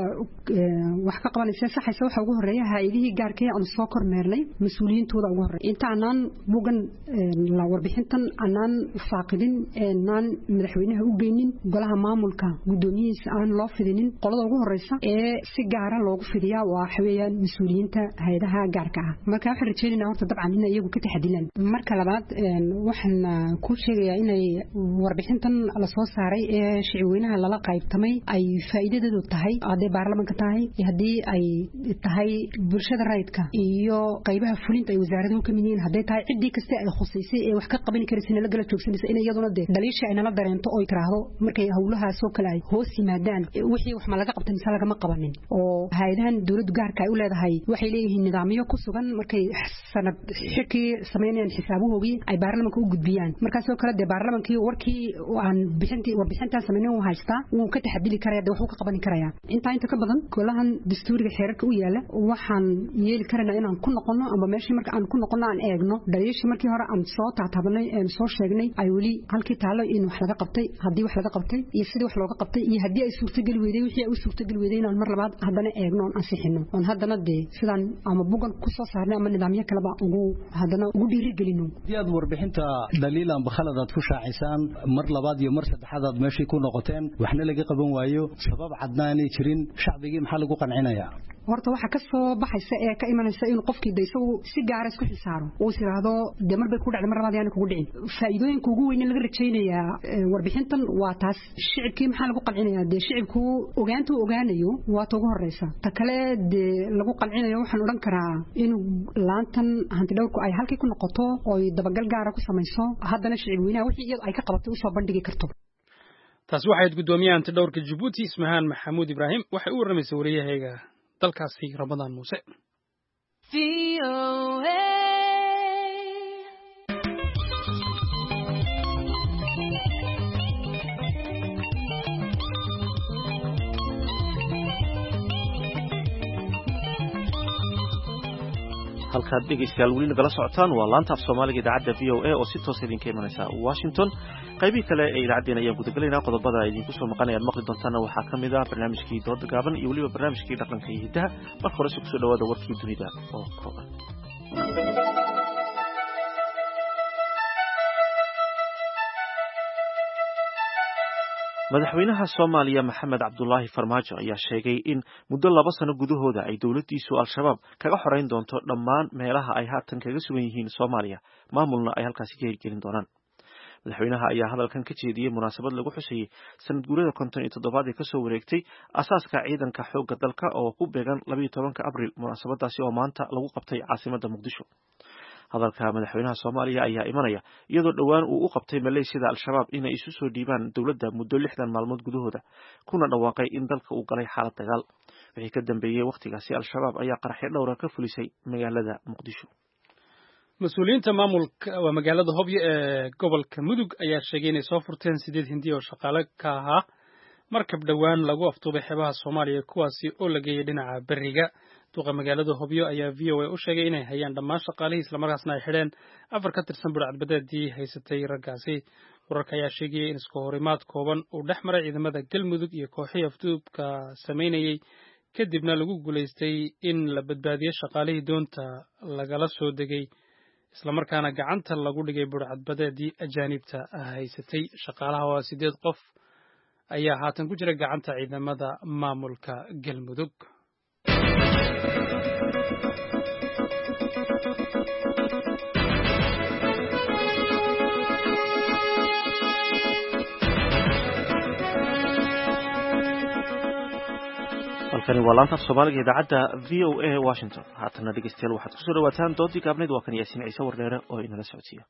wax ka qabanaysa saxaysa waxa ugu horeeya hay'adihii gaarka ah aan soo kormeernay mas'uuliyintooda ugu horeeya inta aanan buugan la warbixintan aanan faaqidin aanan madaxweynaha u geynin golaha maamulka gudoomiyihiisa aan loo fidinin qolada ugu horeysa ee si gaar ah loogu fidiyaa waa xaweyaan mas'uuliyinta hay'adaha gaarka ah marka waxaan rajaynaynaa horta dabcan in iyagu ka taxadilaan marka labaad waxaan ku sheegayaa inay warbixintan la soo saaray ee shicweynaha lala qaybtamay ay faa'iidadeedu tahay haddii baarlamaanka tahay haddii ay tahay bulshada rayidka iyo qaybaha fulinta ay wasaaraduhu ka mid yihiin hadday tahay ciddii kasta ay khusaysay ee wax ka qaban karaysa la gala joogsanaysa in iyaduna de dhaliisha ay nala dareento oo tiraahdo markay hawlahaas oo kale ay hoos yimaadaan wixii wax ma laga qabtan mise lagama qabanin oo hay'adahan dawladdu gaarka ay u leedahay waxay leeyihiin nidaamyo ku sugan markay sanad xirkii sameynayaan xisaabahoogii ay baarlamaanka u gudbiyaan markaas oo kale de baarlamaankii warkii aan warbixinta intaan sameeyay uu haystaa uu ka taxadili karaa wuxuu ka qaban karaa inta ka badan kolahan dastuuriga xeerarka u yaala waxaan yeeli karanaa inaan ku noqono ama meeshii marka aan ku noqono aan eegno dhaliishii markii hore aan soo taatabanay aan soo sheegnay ay wali halkii taalo in wax laga qabtay hadii wax laga qabtay iyo sidii wax looga qabtay iyo hadii ay suurtagal weeday wixii ay suurtagal weeday inaan mar labaad haddana eegno aan ansixino on haddana sidaan ama bugan ku soo saarnay ama nidaamyo kale ba haddana ugu dhiirigelino diyaad warbixinta daliil aan bakhaladaad ku shaacisaan mar labaad iyo mar saddexaad aad meeshii ku noqoteen waxna laga qaban waayo sabab cadnaanay jirin shacbigii maxaa lagu qancinayaa horta waxa ka soo baxaysa ee ka imanaysa in qofkii dayso si gaar ah isku xisaaro oo siraado damar bay ku dhacday mar labaad yaani kugu dhicin faa'iidooyinka ugu weyn ee laga rajaynayaa warbixintan waa taas shicibkii maxaa lagu qancinayaa shicibku ogaanayo waa ugu horeysa ta kale lagu qancinayo waxaan oran karaa in laantan hanti dhowrku ay halkii ku noqoto oo dabagal gaar ah ku samayso haddana shicib weynaha wixii iyadu ay ka qabatay u soo bandhigi karto taas waxay gudoomiyaha hanti dhowrka Djibouti Ismahaan Maxamuud Ibrahim waxay u waramaysay wariyahayga dalkaasi Ramadaan Muuse halkaad dhegeystayaal weli nagala socotaan waa laanta af Soomaaliga idaacadda VOA oo si toos idinka imanaysa Washington qaybihii kale ee idaacaddeen ayaan gudagalaynaa qodobada idinku soo maqanayaan maqli doontaana waxaa ka mid ah barnaamijkii dooda gaaban iyo weliba barnaamijkii dhaqanka iyo hiddaha marka hore si kusoo dhawaada warkii dunida oo kooban madaxweynaha Soomaaliya Maxamed Cabdullaahi Farmaajo ayaa sheegay in muddo 2 sano gudahooda ay dawladdiisu al-shabaab kaga xoreyn doonto dhammaan meelaha ay haatan kaga sugan yihiin Soomaaliya maamulna ay halkaasi ka hirgelin doonaan madaxweynaha ayaa hadalkan ka jeediyay munaasabad lagu xusayay sanad guurada 57 ee ka soo wareegtay asaaska ciidanka xoogga dalka oo ku beegan 12 Abriil munaasabadaasi oo maanta lagu qabtay caasimadda Muqdisho hadalka madaxweynaha Soomaaliya ayaa imanaya iyadoo dhawaan uu u qabtay maleeshiyada al-shabaab inay isu soo dhiibaan dawladda muddo 60 maalmood gudahooda kuna dhawaaqay in dalka uu galay xaalad dagaal wixii ka dambeeyay waqtigaasi al-shabaab ayaa qaraxyo dhowr ah ka fulisay magaalada Muqdisho mas'uuliyiinta maamulka waa magaalada Hobyo ee gobolka Mudug ayaa sheegay inay soo furteen 8 hindi oo shaqaale ka ahaa markab dhawaan lagu afduubay xeebaha Soomaaliya kuwaasi oo la geeyay dhinaca bariga duqa magaalada Hobyo ayaa VOA u sheegay inay hayaan dhammaan shaqaalihii isla markaasna ay xidheen 4 ka tirsan burcadbadeedii haysatay raggaasi wararka ayaa sheegay in isku horimaad kooban uu dhex maray ciidamada Galmudug iyo kooxihii afduubka sameynayay kadibna lagu guuleystay in la badbaadiyo shaqaalihii doonta lagala soo degay isla markaana gacanta lagu dhigay burcadbadeedii ajaanibta haysatay shaqaalaha waa 8 qof ayaa haatan ku jira gacanta ciidamada maamulka Galmudug halkani waa laanta af Soomaaliga idaacadda VOA Washington haatana dhegeystayaal waxaad ku soo dhawaataan doodii gaabneed waa kan Yaasiin Ciise Wardheere oo inala socodsiiya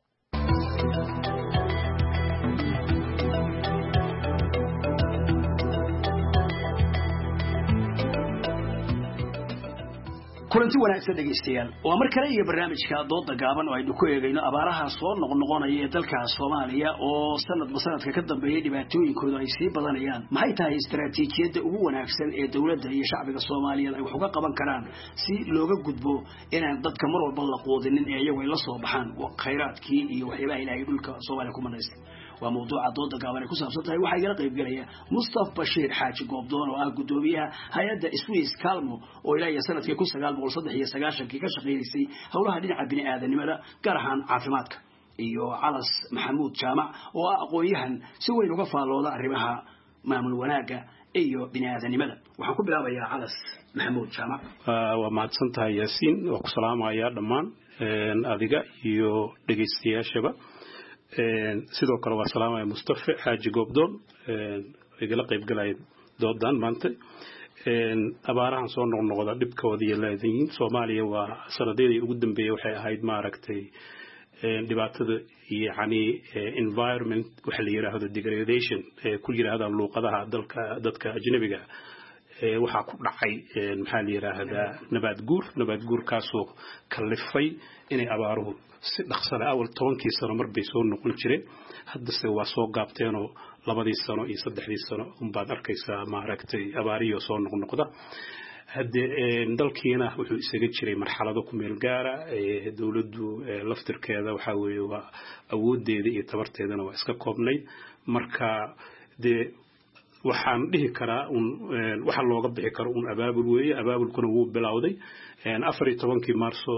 kulanti wanaagsan dhegeystayaal waa mar kale iyo barnaamijka dooda gaaban oo aynu ku eegayno abaaraha soo noqnoqonaya ee dalka Soomaaliya oo sanadka ka dambeeyay dhibaatooyinkooda ay sii badanayaan maxay tahay istaraatiijiyadda ugu wanaagsan ee dawladda iyo shacbiga Soomaaliyeed ay wax uga qaban karaan si looga gudbo inaan dadka mar walba la qoodinin ee iyagu ay la soo baxaan khayraadkii iyo waxyaabaha Ilaahay dhulka Soomaaliya ku manaystay وموضوع دود قابل كوسا صوتها waxaa igala qayb galaya Mustafa Bashir Xaaji Goobdoon oo ah gudoomiyaha hay'adda Swiss Calmo oo ilaa sanadkii 1993 ka shaqeysay howlaha dhinaca bini'aadanimada gaar ahaan caafimaadka iyo Calas Maxamuud Jaamac oo ah aqoonyahan si weyn uga faalooda arrimaha maamul wanaaga iyo bini'aadanimada waxaan ku bilaabayaa Calas Maxamuud Jaamac waa mahadsantahay Yaasiin oo ku salaamaya dhammaan adiga iyo dhageystayaashaba sidoo kale waa salaamay Mustafa Xaaji Goobdoon igala qayb galay doodan maanta abaarahan soo noqnoqda dhibkooda iyo leedayn Soomaaliya waa sanadii ugu dambeeyay waxay ahayd maaragtay dhibaatada yani environment waxa la yiraahdo degradation ku yiraahdo luqadaha dadka ajnabiga waxaa ku dhacay maxaa la yiraahdaa nabaad guurkaasoo kalifay inay abaaruhu si dhaqsada awal 10 sano mar bay soo noqon jireen haddase waa soo gaabteenoo 2 sano iyo 3 sano baad arkaysaa maaragtay abaariyo soo noqnoqda hadde dalkiina wuxuu isaga jiray marxalado ku meel gaara dawladdu laftirkeeda waxa weeye waa awoodeeda iyo tabarteedana waa iska koobnay marka de waxaan dhihi karaa waxa looga bixi karo abaabul weeye abaabulkuna wuu bilowday 14 Maarso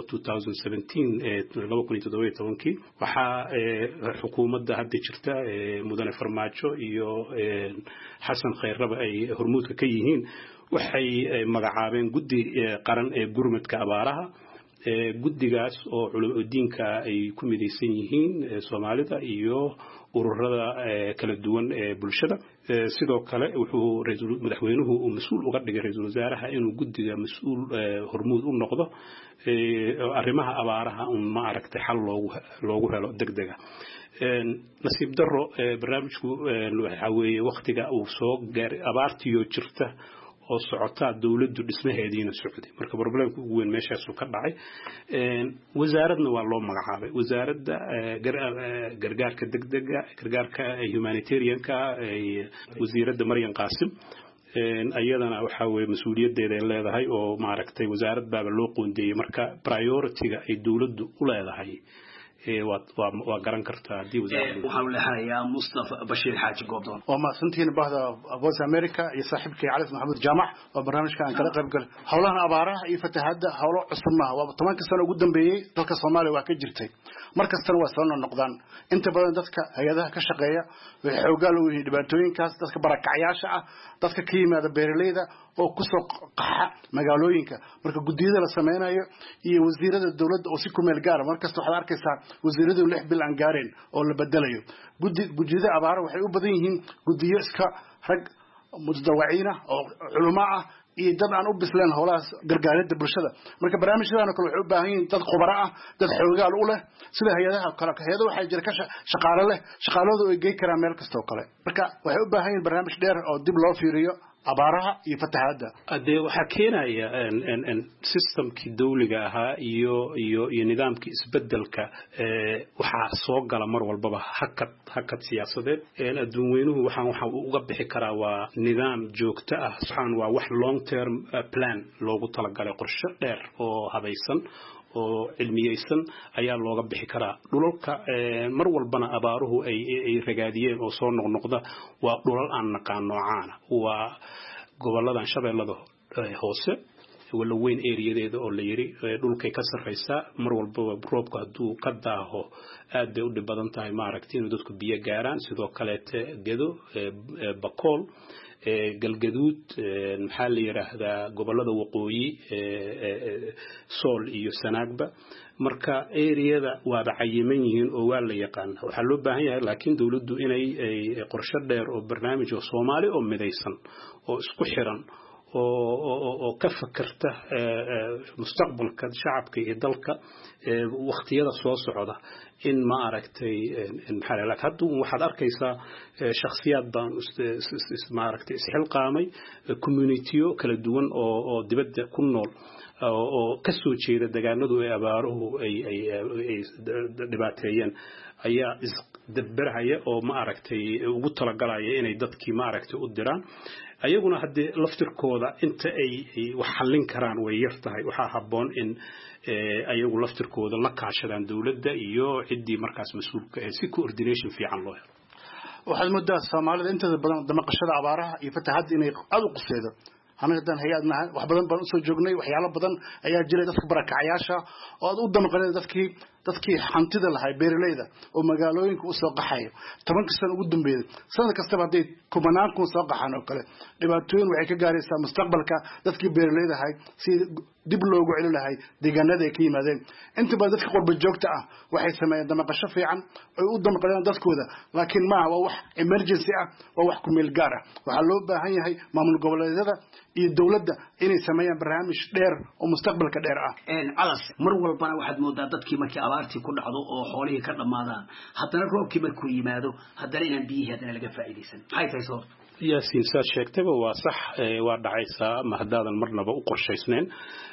2017 waxaa xukuumadda hadda jirta mudane Farmaajo iyo Xasan Khayrabe ay hormuudka ka yihiin waxay magacaabeen guddi qaran ee gurmadka abaaraha guddigaas oo diinka ay ku midaysan yihiin Soomaalida iyo ururada kala duwan ee bulshada sidoo kale wuxuu madaxweynuhu mas'uul uga dhigay ra'iisul wasaaraha inuu guddiga mas'uul hormuud u noqdo arrimaha abaaraha ma aragtay xal loogu helo degdega nasiib darro barnaamijku waxa weeye waqtiga uu soo gaaray abaartiyo jirta oo socota dawladdu dhismaheediina socday marka problemku ugu weyn meeshaas ka dhacay wasaaradna waa loo magacaabay wasaaradda gargaarka degdega gargaarka humanitarianka wasiiradda Maryam Qaasim ayadana waxa weeye mas'uuliyadeeda ay leedahay oo maaragtay wasaarad baaba loo qoondeeyay marka priority-ga ay dawladdu u leedahay waa garan kartaa hadii waxaan leeyahay Mustafa Bashir Xaaji Goobdoon oo ma santiin bahda Voice America iyo saaxiibkay Cali Maxamed Jaamac oo barnaamijka aan kala qayb galay hawlaha abaaraha iyo fatahaadda hawlo cusub ma waa 10 sano ugu dambeeyay dalka Soomaaliya waa ka jirtay markastana waa soo noqdaan inta badan dadka hay'adaha ka shaqeeya way xoogaal u yihiin dhibaatooyinkaas dadka barakacyaasha ah dadka ka yimaada beeraleyda oo ku soo qaxa magaalooyinka marka gudiyada la sameeyo iyo wasiirada dawladda oo si ku meel gaar markasta waxaad arkaysaa wasiiradu 6 bil aan gaareen oo la bedelayo gudiyada abaar waxay u badan yihiin gudiyo iska rag muddawaciina oo culimo ah iyo dad aan u bisleen howlahaas gargaaridda bulshada marka barnaamijyadana kale waxay u baahan yihiin dad khubaro ah dad xoogaal u leh sida hay'adaha kale hay'ado waxay jira ka shaqaale leh shaqaaladu ay geey karaan meel kasta oo kale marka waxay u baahan yihiin barnaamij dheer oo dib loo fiiriyo abaaraha iyo fatahaadda adee waxa keenaya systemkii dawliga ahaa iyo nidaamkii isbedelka waxa soo gala mar walbaba hakad siyaasadeed adduunweynuhu waxa uga bixi karaa waa nidaam joogto ah waa wax long term plan loogu talagalay qorshe dheer oo habaysan oo cilmiyeysan ayaa looga bixi karaa dhulalka mar walbana abaaruhu ay ragaadiyeen oo soo noqnoqda waa dhulal aan naqaan noocaana waa goboladan shabeellada hoose wala weyn eeriyadeeda oo la yiri dhulkay ka sarreysa mar walba roobka haduu ka daaho aad bay u dhib badan tahay maaragtay inuu dadku biyo gaaraan sidoo kale gedo bakool galgaduud maxaa la yiraahdaa gobolada waqooyi sool iyo sanaagba marka eriyada waaba cayiman yihiin oo waa la yaqaan waxa loo baahan yahay laakiin dawladdu inay qorshe dheer oo barnaamij oo Soomaali oo midaysan oo isku xiran oo ka fakarta mustaqbalka shacabka iyo dalka waqtiyada soo socda in ma aragtay maxaa la haddu waxaad arkaysaa shakhsiyaad baan ma aragtay isxilqaamay community-yo kala duwan oo dibadda ku nool oo ka soo jeeda deegaanadu ay abaaruhu ay dhibaateeyeen ayaa isdabbaraya oo ma aragtay ugu talagalaya inay dadkii ma aragtay u diraan ayaguna hadii laftirkooda inta ay wax xallin karaan way yar tahay waxa haboon in ayagu laftirkooda la kaashadaan dawladda iyo cidii markaas mas'uulka ah si coordination fiican loo helo waxaad muddaa Soomaalida inta badan damaqashada abaaraha iyo fatahaadda inay aad u qusaydo anaga hay'adna wax badan baan soo joognay waxyaalo badan ayaa jiray dadka barakacayaasha oo aad u damqanay dadkii hantida lahay beeraleyda oo magaalooyinka u soo qaxay 10 sano ugu dambeeyay sanad kasta haday kumanaan kun soo qaxaan oo kale dhibaatooyin waxay ka gaaraysaa mustaqbalka dadkii beeraleyda ahay si dib loogu celin lahay deegaanada ay ka yimaadeen inta badan dadka qurba joogta ah waxay sameeyeen damaqasho fiican oo u damqanayaan dadkooda laakiin ma waa wax emergency ah waa wax ku meel gaar ah waxa loo baahan yahay maamul goboleedyada iyo dawladda inay sameeyaan barnaamij dheer oo mustaqbalka dheer ah calas mar walbana waxaad moodaa dadkii markii abaartii ku dhacdo oo xoolihii ka dhamaadaan haddana roobkii markuu yimaado haddana inaan biyihii haddana laga faa'iideysan maxay tahay sababta yaasiin saad sheegtayba waa sax waa dhacaysaa ma haddaadan marnaba u qorshaysnayn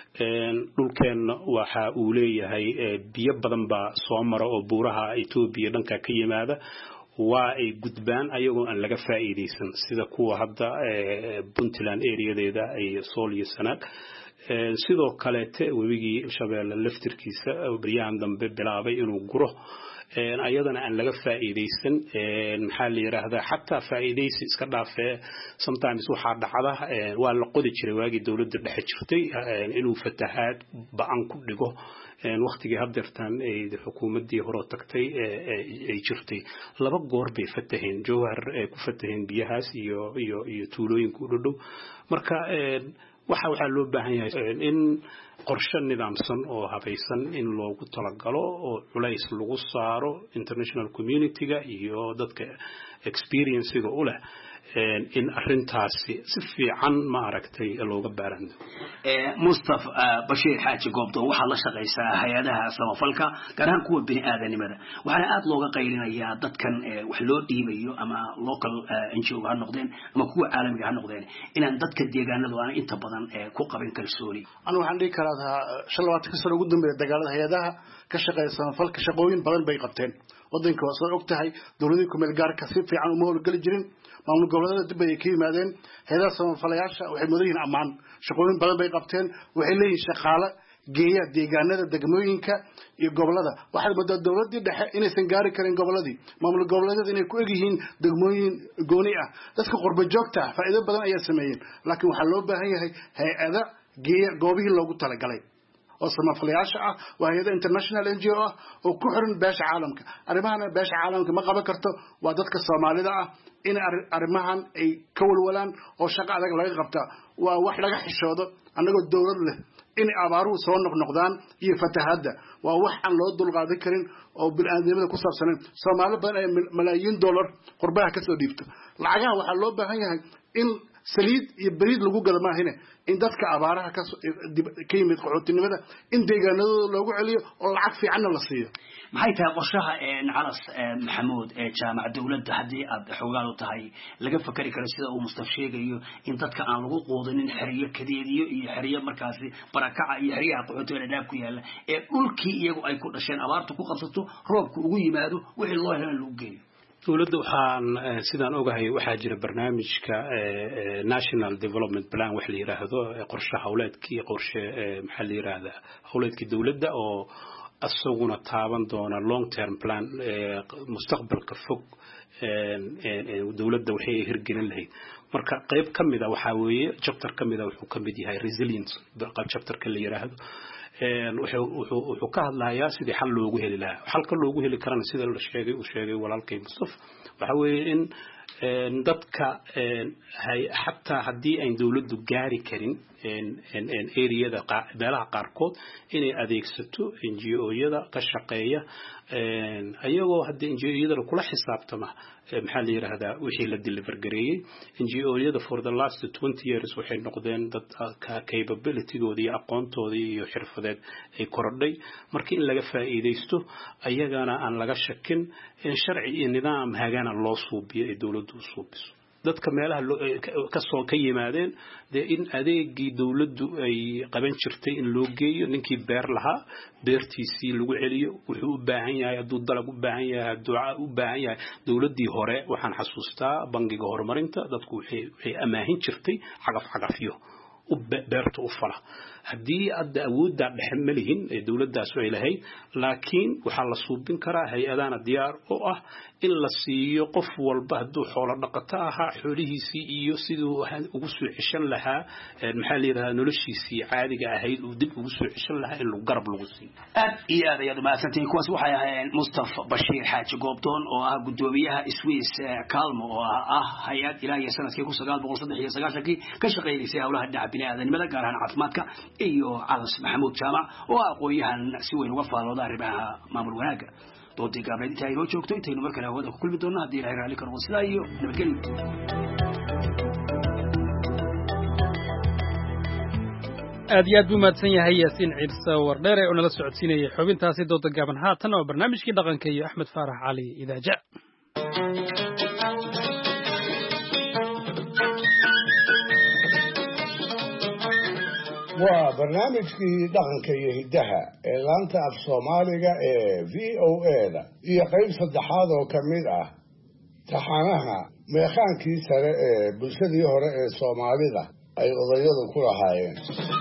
dhulkeenna waxa uu leeyahay biyo badan baa soo mara oo buuraha Ethiopia dhanka ka yimaada waa ay gudbaan ayagoo aan laga faa'iideysan sida kuwa hadda Puntland areadeeda ay Sool iyo Sanaag sidoo kale webigii Shabeelle laftirkiisa bariyahan dambe bilaabay inuu guro ayadana aan laga faa'iideysan maxaa la yiraahdaa xataa faa'iideysi iska dhaafee sometimes waxa dhacda waa la qodi jiray waagii dawladda dhexe jirtay inuu fatahaad ba'an ku dhigo waqtigii hadeertan ay xukuumadii hore tagtay ay jirtay laba goor bay fataheen jowhar ku fataheen biyahaas iyo tuulooyinka u dhow marka waxa loo baahan yahay in qorshe nidaamsan oo habaysan in loogu talagalo oo culays lagu saaro international community-ga iyo dadka experience-ga u leh in arintaasi si fiican ma aragtay looga baarando Mustafa Bashir Xaaji Goobdoon waxa la shaqeysaa hay'adaha samafalka gaar ahaan kuwa bini'aadanimada waxaana aad looga qaylinayaa dadkan wax loo dhiibayo ama local NGO ha noqdeen ama kuwa caalamiga ha noqdeen inaan dadka deegaanadu aan inta badan ku qabin kalsooni anu waxaan dhigi karaa 25 sano ugu dambeeyay dagaalada hay'adaha ka shaqeeya samafalka shaqooyin badan bay qabteen wadanka waa soo ogtahay dawladda ku meel gaarka si fiican uma howlgali jirin maamul goboleedyada dib ay ka yimaadeen hay'adaha samafalayaasha waxay mudan ammaan shaqooyin badan bay qabteen waxay leeyihiin shaqaale geeya deegaanada degmooyinka iyo gobolada waxay muddo dawladii dhexe inaysan gaari karin goboladii maamul goboleedyada inay ku egyihiin degmooyin gooni ah dadka qurba joogta faa'iido badan ayaa sameeyeen laakiin waxa loo baahan yahay hay'ada geeya goobihii loogu talagalay oo samafalayaasha ah waa hay'ada international NGO ah oo ku xiran beesha caalamka arrimahan beesha caalamka ma qaban karto waa dadka Soomaalida ah in arrimahan ay ka walwalaan oo shaqo adag laga qabta waa wax laga xishoodo anagoo dawlad leh in abaaruhu soo noqnoqdaan iyo fatahaada waa wax aan loo dulqaadan karin oo bini'aadanimada ku saabsan Soomaali badan ay malaayiin dollar qurbaha ka soo dhiibto lacagaha waxa loo baahan yahay in saliid iyo bariid lagu gado maahine in dadka abaaraha ka yimid qaxootinimada in deegaanadooda loogu celiyo oo lacag fiican la siiyo maxay tahay qorshaha Calas Maxamuud jaamacadda dawladda hadii aad xogaal u tahay laga fakari karo sida uu Mustafa sheegayo in dadka aan lagu qoodinin xiriyo kadeediyo iyo xiriyo markaasi barakaca iyo xiriyaha qaxootiga dhaaf ku yaala ee dhulkii iyagu ay ku dhasheen abaartu ku qabsato roobku ugu yimaado wixii loo helan lagu geeyo dawladda waxaan sidaan ogahay waxa jira barnaamijka National Development Plan wax la yiraahdo qorshe hawleedkii qorshe maxaa la yiraahdaa hawleedkii dawladda oo asaguna taaban doona long term plan mustaqbalka fog dawladda waxay hirgelin lahayd marka qayb kamida waxa weeye chapter kamida wuxuu kamid yahay resilience chapterka la yiraahdo wuxuu ka hadlayaa sidii xal loogu heli lahaa xalka loogu heli karana sida la sheegay walaalkay Mustafa waxa weeye in dadka xataa haddii ay dawladdu gaari karin areada meelaha qaarkood inay adeegsato NGO-yada ka shaqeeya ayagoo hadda NGO-yada kula xisaabtama maxaa la yiraahdaa wixii la deliver gareeyay NGO-yada for the last 20 years waxay noqdeen dad capability-gooda iyo aqoontooda iyo xirfadeed ay korodhay markii in laga faa'iideysto ayagana aan laga shakin in sharci iyo nidaam hagana loo suubiyo ee dawladdu u suubiso dadka meelaha ka yimaadeen in adeegii dawladdu ay qaban jirtay in loo geeyo ninkii beer lahaa beertiisii lagu celiyo wuxuu u baahan yahay hadduu dalag u baahan yahay ducaa u baahan yahay dawladdii hore waxaan xasuustaa bangiga horumarinta dadku waxay amaahin jirtay cagafyo beerta u fala haddii aad awoodda dhexe ma lihin ee dawladdaas ay lahayd laakiin waxa la suubin karaa hay'adana diyaar oo ah in la siiyo qof walba hadduu xoolo dhaqato ahaa xoolihiisii iyo siduu ugu soo ceshan lahaa maxaa la yiraahdaa noloshiisii caadiga ahayd uu dib ugu soo ceshan lahaa in lagu garab lagu siiyo aad iyo aad ayaad mahadsantihiin kuwaas waxay ahaayeen Mustafa Bashir Xaaji Goobdoon oo ah gudoomiyaha Swiss Calmo oo ah hay'ad ilaa iyo sanadkii 1993 ka shaqeynaysa hawlaha dhinaca bini'aadanimada gaar ahaan caafimaadka iyo Calas Maxamuud Jaamac oo aqoonyahan si weyn uga faalooda arrimaha maamul wanaagga doodii gabadha inta ay noo joogto intaynu markale hawada ku kulmi doonaa haddii Ilaahay raali karo sidaa iyo nabadgelyo aad iyo aad buu mahadsan yahay Yaasiin Ciise Wardheere oo nala socodsiinayay xubintaasi dooda gaaban haatan oo barnaamijkii dhaqanka iyo Axmed Faarax Cali Idaaja waa barnaamijkii dhaqanka iyo hiddaha ee laanta af soomaaliga ee v o a-da iyo qayb saddexaad oo ka mid ah taxanaha meekhaankii sare ee bulshadii hore ee soomaalida ay odayadu ku lahaayeen.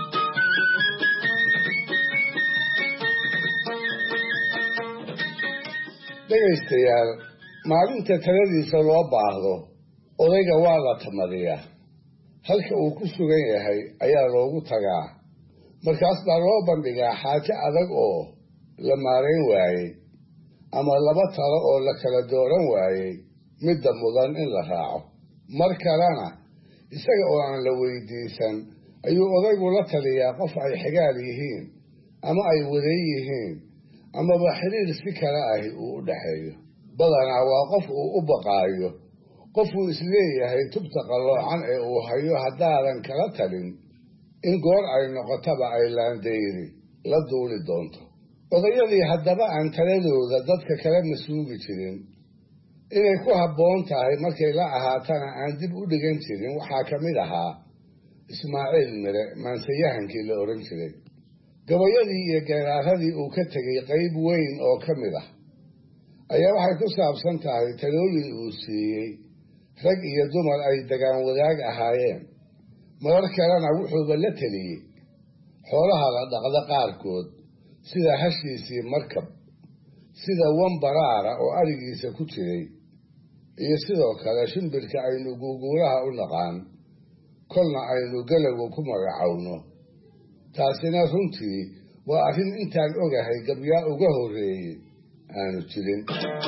dhegaystayaal, maalinta taladiisa loo baahdo odayga waa la tamadiyaa. halka uu ku sugan yahay ayaa loogu tagaa. markaas baa loo bandhigaa xaajo adag oo la maarayn waayey ama laba talo oo la kala dooran waayey midda mudan in la raaco. mar kalena isaga oo aan la weydiisan ayuu odaygu la taliyaa qof ay xigaal yihiin ama ay waday yihiin amaba xiriir si kale ahi uu u dhaxeeyo. badanaa waa qof uu u baqaayo, qofuu isleeyahay tubta qalloocan ee uu hayo haddaadan kala talin in goor ay noqotaba ay laandayri la duuli doonto. odayadii haddaba aan taladooda dadka kala masuugi jirin, inay ku habboon tahay markay la ahaatana aan dib u dhigan jirin, waxaa ka mid ahaa ismaaciil mire maansayahankii la odhan jiray. gabayadii iyo geeraaradii uu ka tegey qayb weyn oo ka mid ah ayaa waxay ku saabsan tahay talooyin uu siiyey rag iyo dumar ay dagaan wadaag ahaayeen. marar kalena wuxuuba la teliyey xoolaha la dhaqda qaarkood, sida hashiisii markab, sida wambaraara oo arigiisa ku jiray, iyo sidoo kale shimbirka aynu guuguulaha u naqaan, kolna aynu galagu ku magacowno. taasina runtii waa arrin intaan ogahay gabyaa uga horreeyey aanu jirin.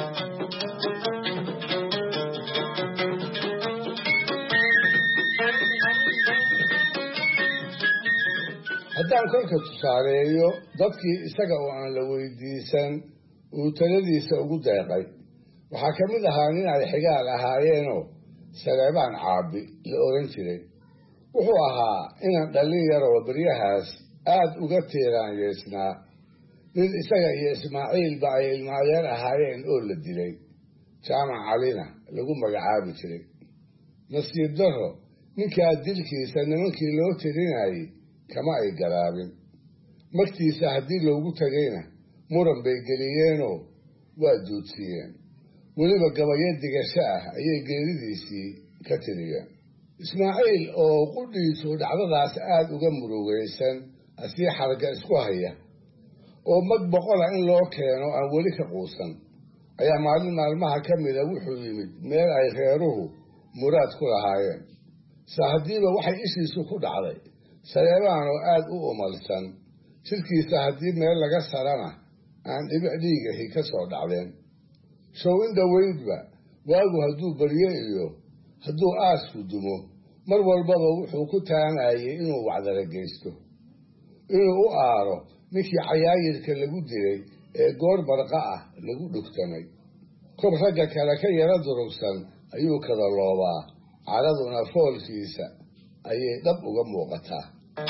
haddaan kolka tusaaleeyo dadkii isaga oo aan la weydiisan uu taladiisa ugu deeqay, waxaa ka mid ahaa nin ay xigaal ahaayeenoo Saleebaan Caabi la odhan jiray. wuxuu ahaa inan dhallin yar oo beryahaas aad uga tiiraanyeysnaa nin isaga iyo Ismaaciilba ay ilmaadeer ahaayeen oo la dilay, Jaamac Calina lagu magacaabi jiray. nasiib darro ninkaa dilkiisa nimankii loo tirinayay kama ay garaabin. magtiisa haddii loogu tagayna muran bay geliyeenoo waa duudsiiyeen. weliba gabayo digasho ah ayay geeridiisii ka tiriyeen. ismaaciil oo qudhiisu dhacdadaas aad uga murugaysan, asii xarga isku haya oo mag boqola in loo keeno aan weli ka quusan, ayaa maalin maalmaha ka mida wuxuu yimid meel ay reeruhu muraad ku lahaayeen. haddiiba waxay ishiisu ku dhacday Saleebaan oo aad u umalsan, jidhkiisa haddii meel laga sarana aan dhibic dhiigahi ka soo dhacdeen. show in dhoweydba waagu hadduu baryo iyo hadduu aasku dumo, mar walbaba wuxuu ku taanayay inuu wacdala geysto, inuu u aaro ninkii cayaayirka lagu dilay ee goor barqa ah lagu dhugtamay. kob ragga kale ka yara durugsan ayuu kada loobaa, caraduna foolkiisa ayay dhab uga muuqataa.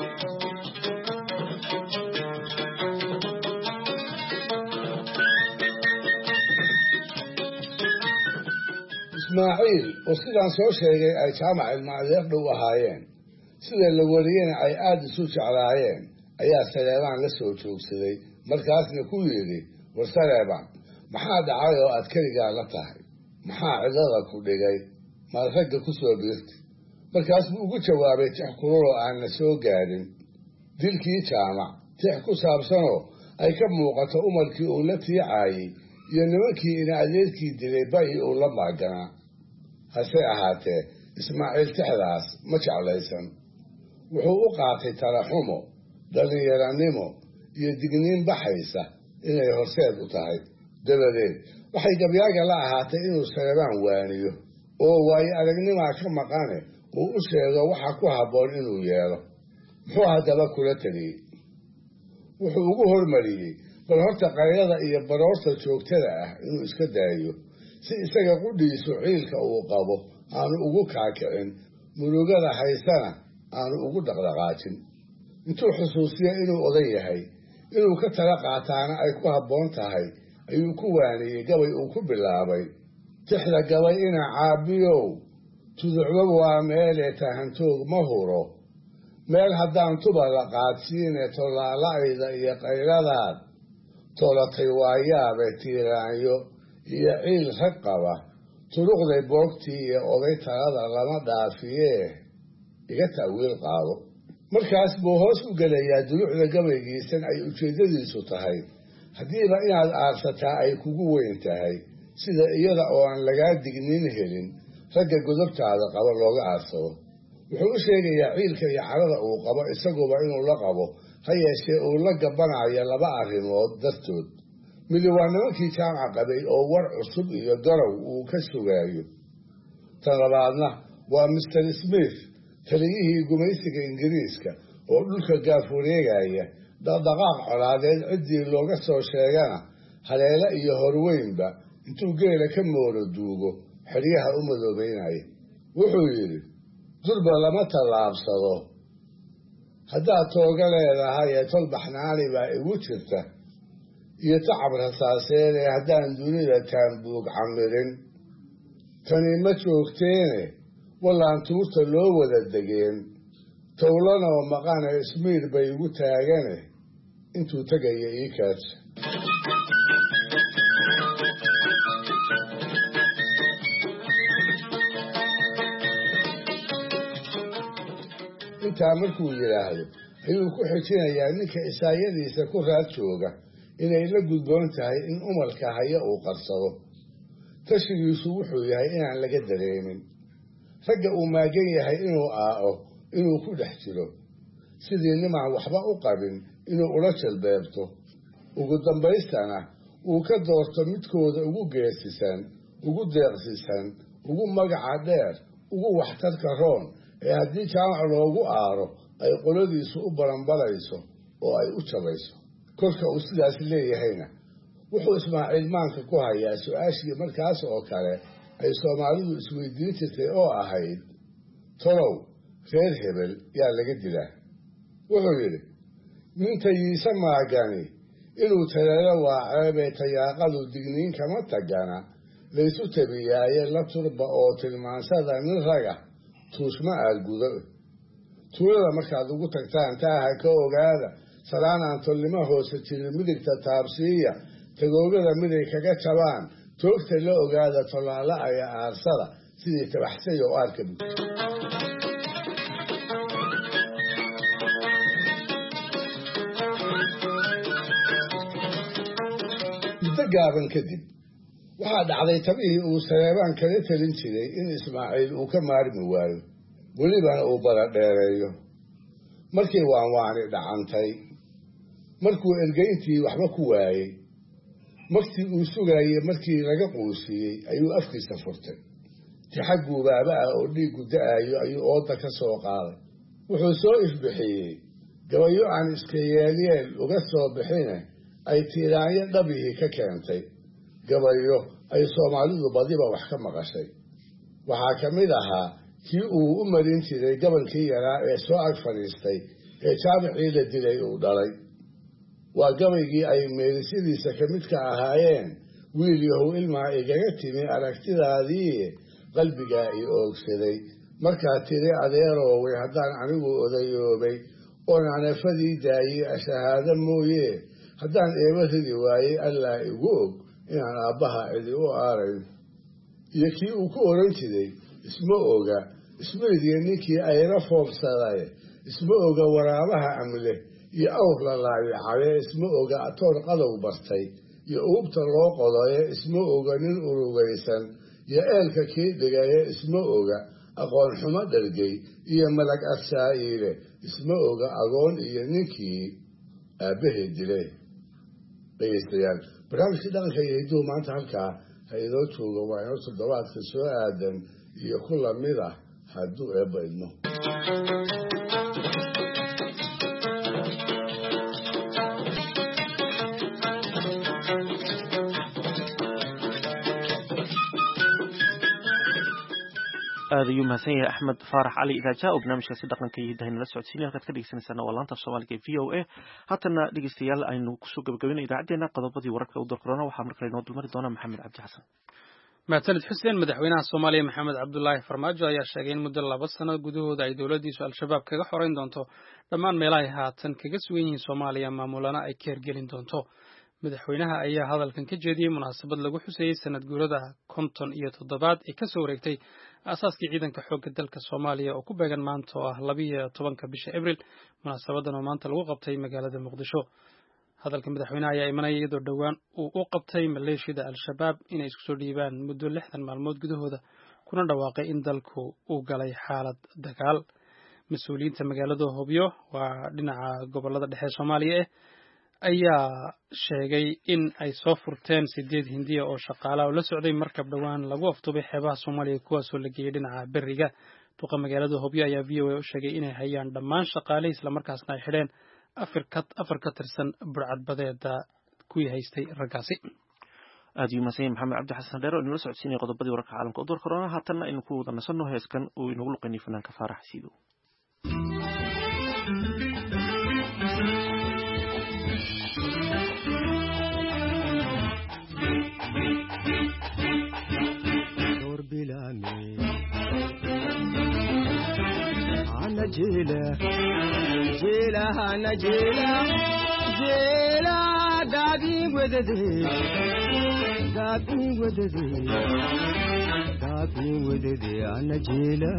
ismaaciil oo sidaan soo sheegay ay Jaamac ilmaadeer dhow ahaayeen, sida la wariyena ay aad isu jeclaayeen, ayaa Saleebaan la soo joogsaday. markaasna ku yidhi, war Saleebaan, maxaa dhacay oo aad keligaa la tahay? maxaa cidada ku dhigay? maad ragga ku soo biirtay? markaas buu ugu jawaabay tix kululoo aan la soo gaadhin, dilkii Jaamac, tix ku saabsanoo ay ka muuqato umarkii uu la tiicaayey iyo nimankii ina adeerkii dilay ba'i uu la maaganaa. hase ahaatee Ismaaciil tixdaas ma jeclaysan. wuxuu u qaatay talaxumo, dhallinyaranimo iyo digniin baxaysa inay horseed u tahay. dabadeed waxay gabyaaga la ahaatay inuu Saleebaan waaniyo oo waayo aragnimaa ka maqane uu u sheego waxa ku habboon inuu yeelo. muxuu haddaba kula taliyey? wuxuu ugu hormariyey bal horta qaylada iyo baroorta joogtada ah inuu iska daayo, si isaga qudhiisu ciilka uu qabo aanu ugu kaakicin, murugada haysana aanu ugu dhaqdhaqaajin. intuu xusuusiyo inuu oday yahay, inuu ka tala qaataana ay ku habboon tahay, ayuu ku waaniyey gabay uu ku bilaabay, tixda gabay ina Caabiyow, tuducba waa meelee tahantoog ma huro, meel haddaan tuba la qaadsiine tollaala'ayda iyo qayladaad toolatay waayaabe tiiraanyo iyo ciil rag qaba turuqday boogtii iyo oday talada lama dhaafiyee iga ta'wiil qaado markaas buu hoos u gelayaa dulucda gabaygiisan ay ujeeddadiisu tahay haddiiba inaad aarsataa ay kugu weyn tahay sida iyada oo aan lagaa dignin helin ragga godobtaada qaba looga aarsado wuxuu u sheegayaa ciilka iyo carada uu qabo isaguba inuu la qabo ha yeeshee uu la gabbanayo laba arrimood dartood midi waa nimankii jaamaca qabay oo war cusub iyo garow uu ka sugaayo tan labaadna waa Mr. Smith taliyihii gumaysiga ingiriiska oo dhulka gaaf wareegaya dhaqdhaqaaq colaadeed ciddii looga soo sheegana haleele iyo horweynba intuu geela ka mooro duugo xeryaha u madoobeynaya wuxuu yidhi durba lama tallaabsado haddaad tooga leedahay ee tol baxnaani baa igu jirta iyo tacab rasaaseed ee haddaan dunida taanbuug camirin tani ma joogteene wallaan tuurta loo wada degeen towlanoo maqane ismiir bay igu taagane intuu tegaya ii kaadsa intaa markuu yidhaahdo ayuu ku xijinayaa ninka isaayadiisa ku raad jooga inay la gudboon tahay in umalka haya uu qarsado tashigiisu wuxuu yahay inaan laga dareemin ragga uu maagan yahay inuu aao inuu ku dhex jiro sidii nimaan waxba u qabin inuu ula jalbeebto ugu dambaystana uu ka doorto midkooda ugu geesisan ugu deeqsisan ugu magaca dheer ugu waxtarka roon ee haddii jaamac loogu aaro ay qoladiisu u baranbarayso oo ay u jabayso kolka uu sidaas leeyahayna wuxuu ismaaciil maanka ku hayaa su-aashii markaas oo kale ay soomaalidu isweydiin jirtay oo ahayd tolow reer hebel yaa laga dilaa wuxuu yidhi nin tayiise maagani inuu taleelo waa ceebee tayaaqadu digniin kama tagana laysu tabiyaaye la turba oo tilmaansada nin raga tuusma aalgudo tuulada markaad ugu tagtaan taaha ka ogaada salaanaan tolnimo hoose jirin midigta taabsiiya tagoogada miday kaga jabaan toogta la ogaada tolaala aya aarsada sidii tabaxsay oo aarka bug muddo gaaban kadib waxaa dhacday tabihii uu saleebaan kala talin jiray in ismaaciil uu ka maarmi waayo welibana uu baradheereeyo markii waanwaani dhacantay markuu ergeyntii waxba ku waayey markii uu sugaayey markii laga quusiyey ayuu afkiisa furtay tixag guubaaba ah oo dhiiggu da-ayo ayuu ooda ka soo qaaday wuxuu soo ifbixiyey gabayo aan iska yeelyeel uga soo bixine ay tiiraanyo dhabihii ka keentay gabayo ay soomaalidu badiba wax ka maqashay waxaa ka mid ahaa kii uu u marin jiray gabankii yaraa ee soo ag fadhiistay ee jaamicii la dilay uu dhalay waa gabaygii ay meelisyadiisa ka midka ahaayeen wiil yahow ilmaa igaga timi aragtidaadii qalbigaa i oogsaday markaa tiri adeerooway haddaan anigu odayoobay oon anafadii daayey ashahaado mooye haddaan eeba ridi waayey allaa igu og inaan aabbaha cidi u aarayn iyo kii uu ku oran jiray isma oga ismaydiya ninkii ayra foobsaday isma oga waraabaha amle iyo awr la laayacaye isma oga atoor qadow bartay iyo uubta loo qodaye isma oga nin urugaysan iyo eelka kii dhigaye isma oga aqoon xumo dhargay iyo malag arsaa'iile isma oga agoon iyo ninkii aabbahay dilay dhegaystayaal barnaamijkii dhaqanka iyo hidduhu maanta halkaa ha inoo joogo waa inoo toddobaadka soo aadan iyo ku lamid ah hadduu eebba idmo aad ayuu mahadsan yahay axmed faarax cali idaaja oo barnaamijkaasi dhaqanka iyo hiddaha nala socodsiinaya halkaad ka dhegeysanaysaana waa laanta af soomaaliga ee v o a haatana dhegeystayaal aynu kusoo gabagabayna idaacaddeenna qodobadii wararka u dalkorona waxaa markale inoo dulmari doona maxamed cabdi xasan mahadsanid xuseen madaxweynaha Soomaaliya Maxamed Cabdullaahi Farmaajo ayaa sheegay in muddo 2 sano gudahooda ay dawladdiisu al-shabaab kaga xoreyn doonto dhammaan meelaha ay haatan kaga sugan yihiin Soomaaliya maamulana ay ka hirgelin doonto. madaxweynaha ayaa hadalkan ka jeediyay munaasabad lagu xuseeyay sanad guurada 57 ee ka soo wareegtay aasaaskii ciidanka xoogga dalka Soomaaliya oo ku beegan maanta oo ah 12 bisha Abriil munaasabadan oo maanta lagu qabtay magaalada Muqdisho. hadalka madaxweynaha ayaa imanaya iyadoo dhowaan uu u qabtay maleeshiyada al-shabaab inay isku soo dhiibaan muddo 60 maalmood gudahooda kuna dhawaaqay in dalku uu galay xaalad dagaal. mas-uuliyiinta magaalada Hobyo waa dhinaca gobolada dhexe Soomaaliya ayaa sheegay in ay soo furteen 8 hindiya oo shaqaalaha la socday markab dhawaan lagu afduubay xeebaha Soomaaliya kuwaasoo la geeyay dhinaca bariga. duqa magaalada Hobyo ayaa VOA u sheegay inay hayaan dhammaan shaqaalihii isla markaasna ay xidheen afar ka tirsan burcadbadeeda kuwii haystay raggaasi. aad iyo maasay maxamed cabdi xasan dheero inuu la socodsiinay qodobadii wararka caalamka u door corona haatanna in ku wada nasanno heeskan uu inagu luqeynay fanaanka Faarax Siido. جيلا جيلا أنا جيلا جيلا دابي وددي دابي وددي دابي وددي أنا جيلا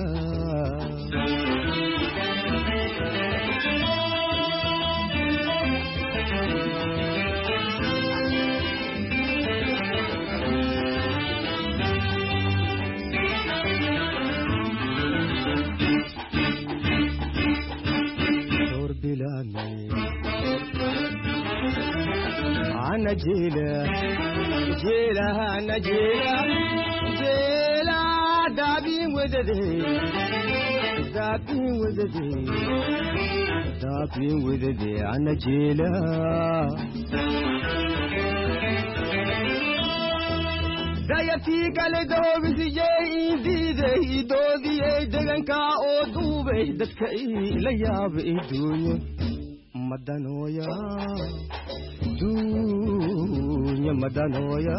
أنا جيلا جيلا أنا جيلا جيلا دابي وددي دابي وددي دابي وددي أنا جيلا دايتي قال دوبي زي دي دودي دغنكا او دوبي دكاي لياب ادوني مدنويا دنيا مدنويا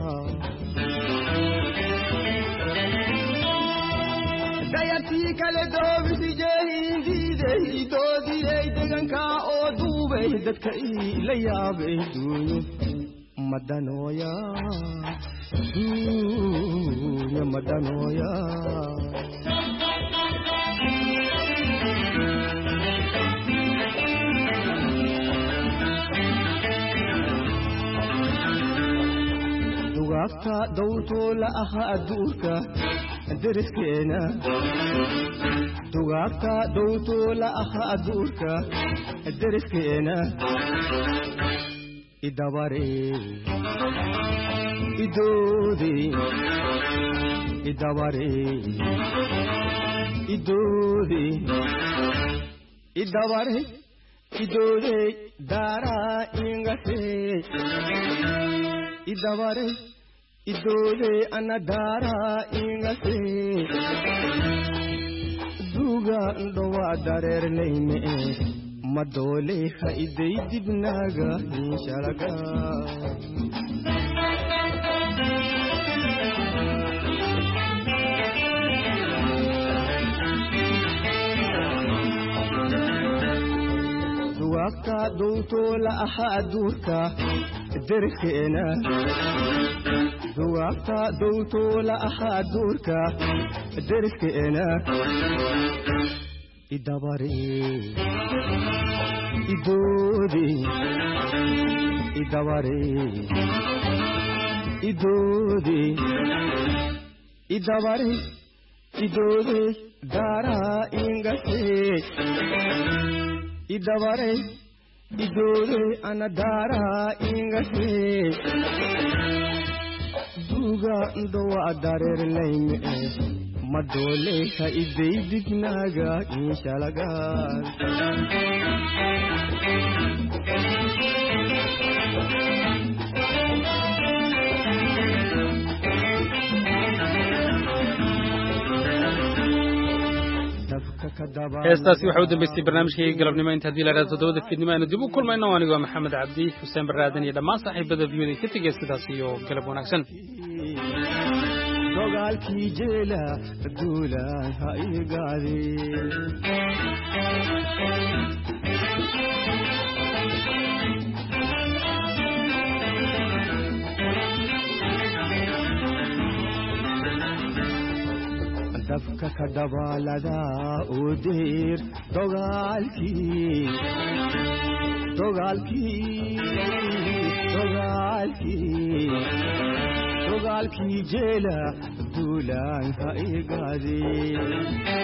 دايتي قال دوبي زي دي دودي دغنكا او دوبي دكاي لياب ادوني مدنويا dunya madanoya dugaagta dawto la aha adduurka deriskeena dugaagta dawto la aha adduurka deriskeena idabare idodi idabare idodi idabare idodi dara ingase idabare idodi anadara ingase duga ndowa darer leime madole ha idei dibnaga inshalaga duwaagta dawto la aha adduurka derkeena duwaagta dawto la aha adduurka derkeena idabare idodi idabare idodi idabare idodi dara ingase idabare idodi anadara ingase duga ndowa darer leime madole ha idei dignaga inshalaga heestaasi waxaa u dambeystay barnaamijkayga galabnimo inta haddii la idhahdo 7 fiidnimo aynu dib u kulmayno anigu waa maxamed cabdi xuseen baraadan iyo dhammaan saaxiibada viyada ka tegaya sidaas iyo galab wanaagsan dogaalkii jeela duulaan ha igaadeen dabka ka dabaalada u deer dogaalkii jeela duulaan ha igaadeen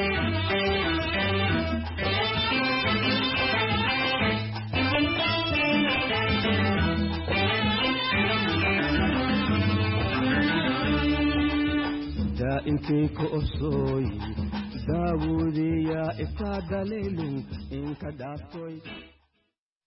intay ku osooy daawudiya ifta daliilun in ka dhaaftoy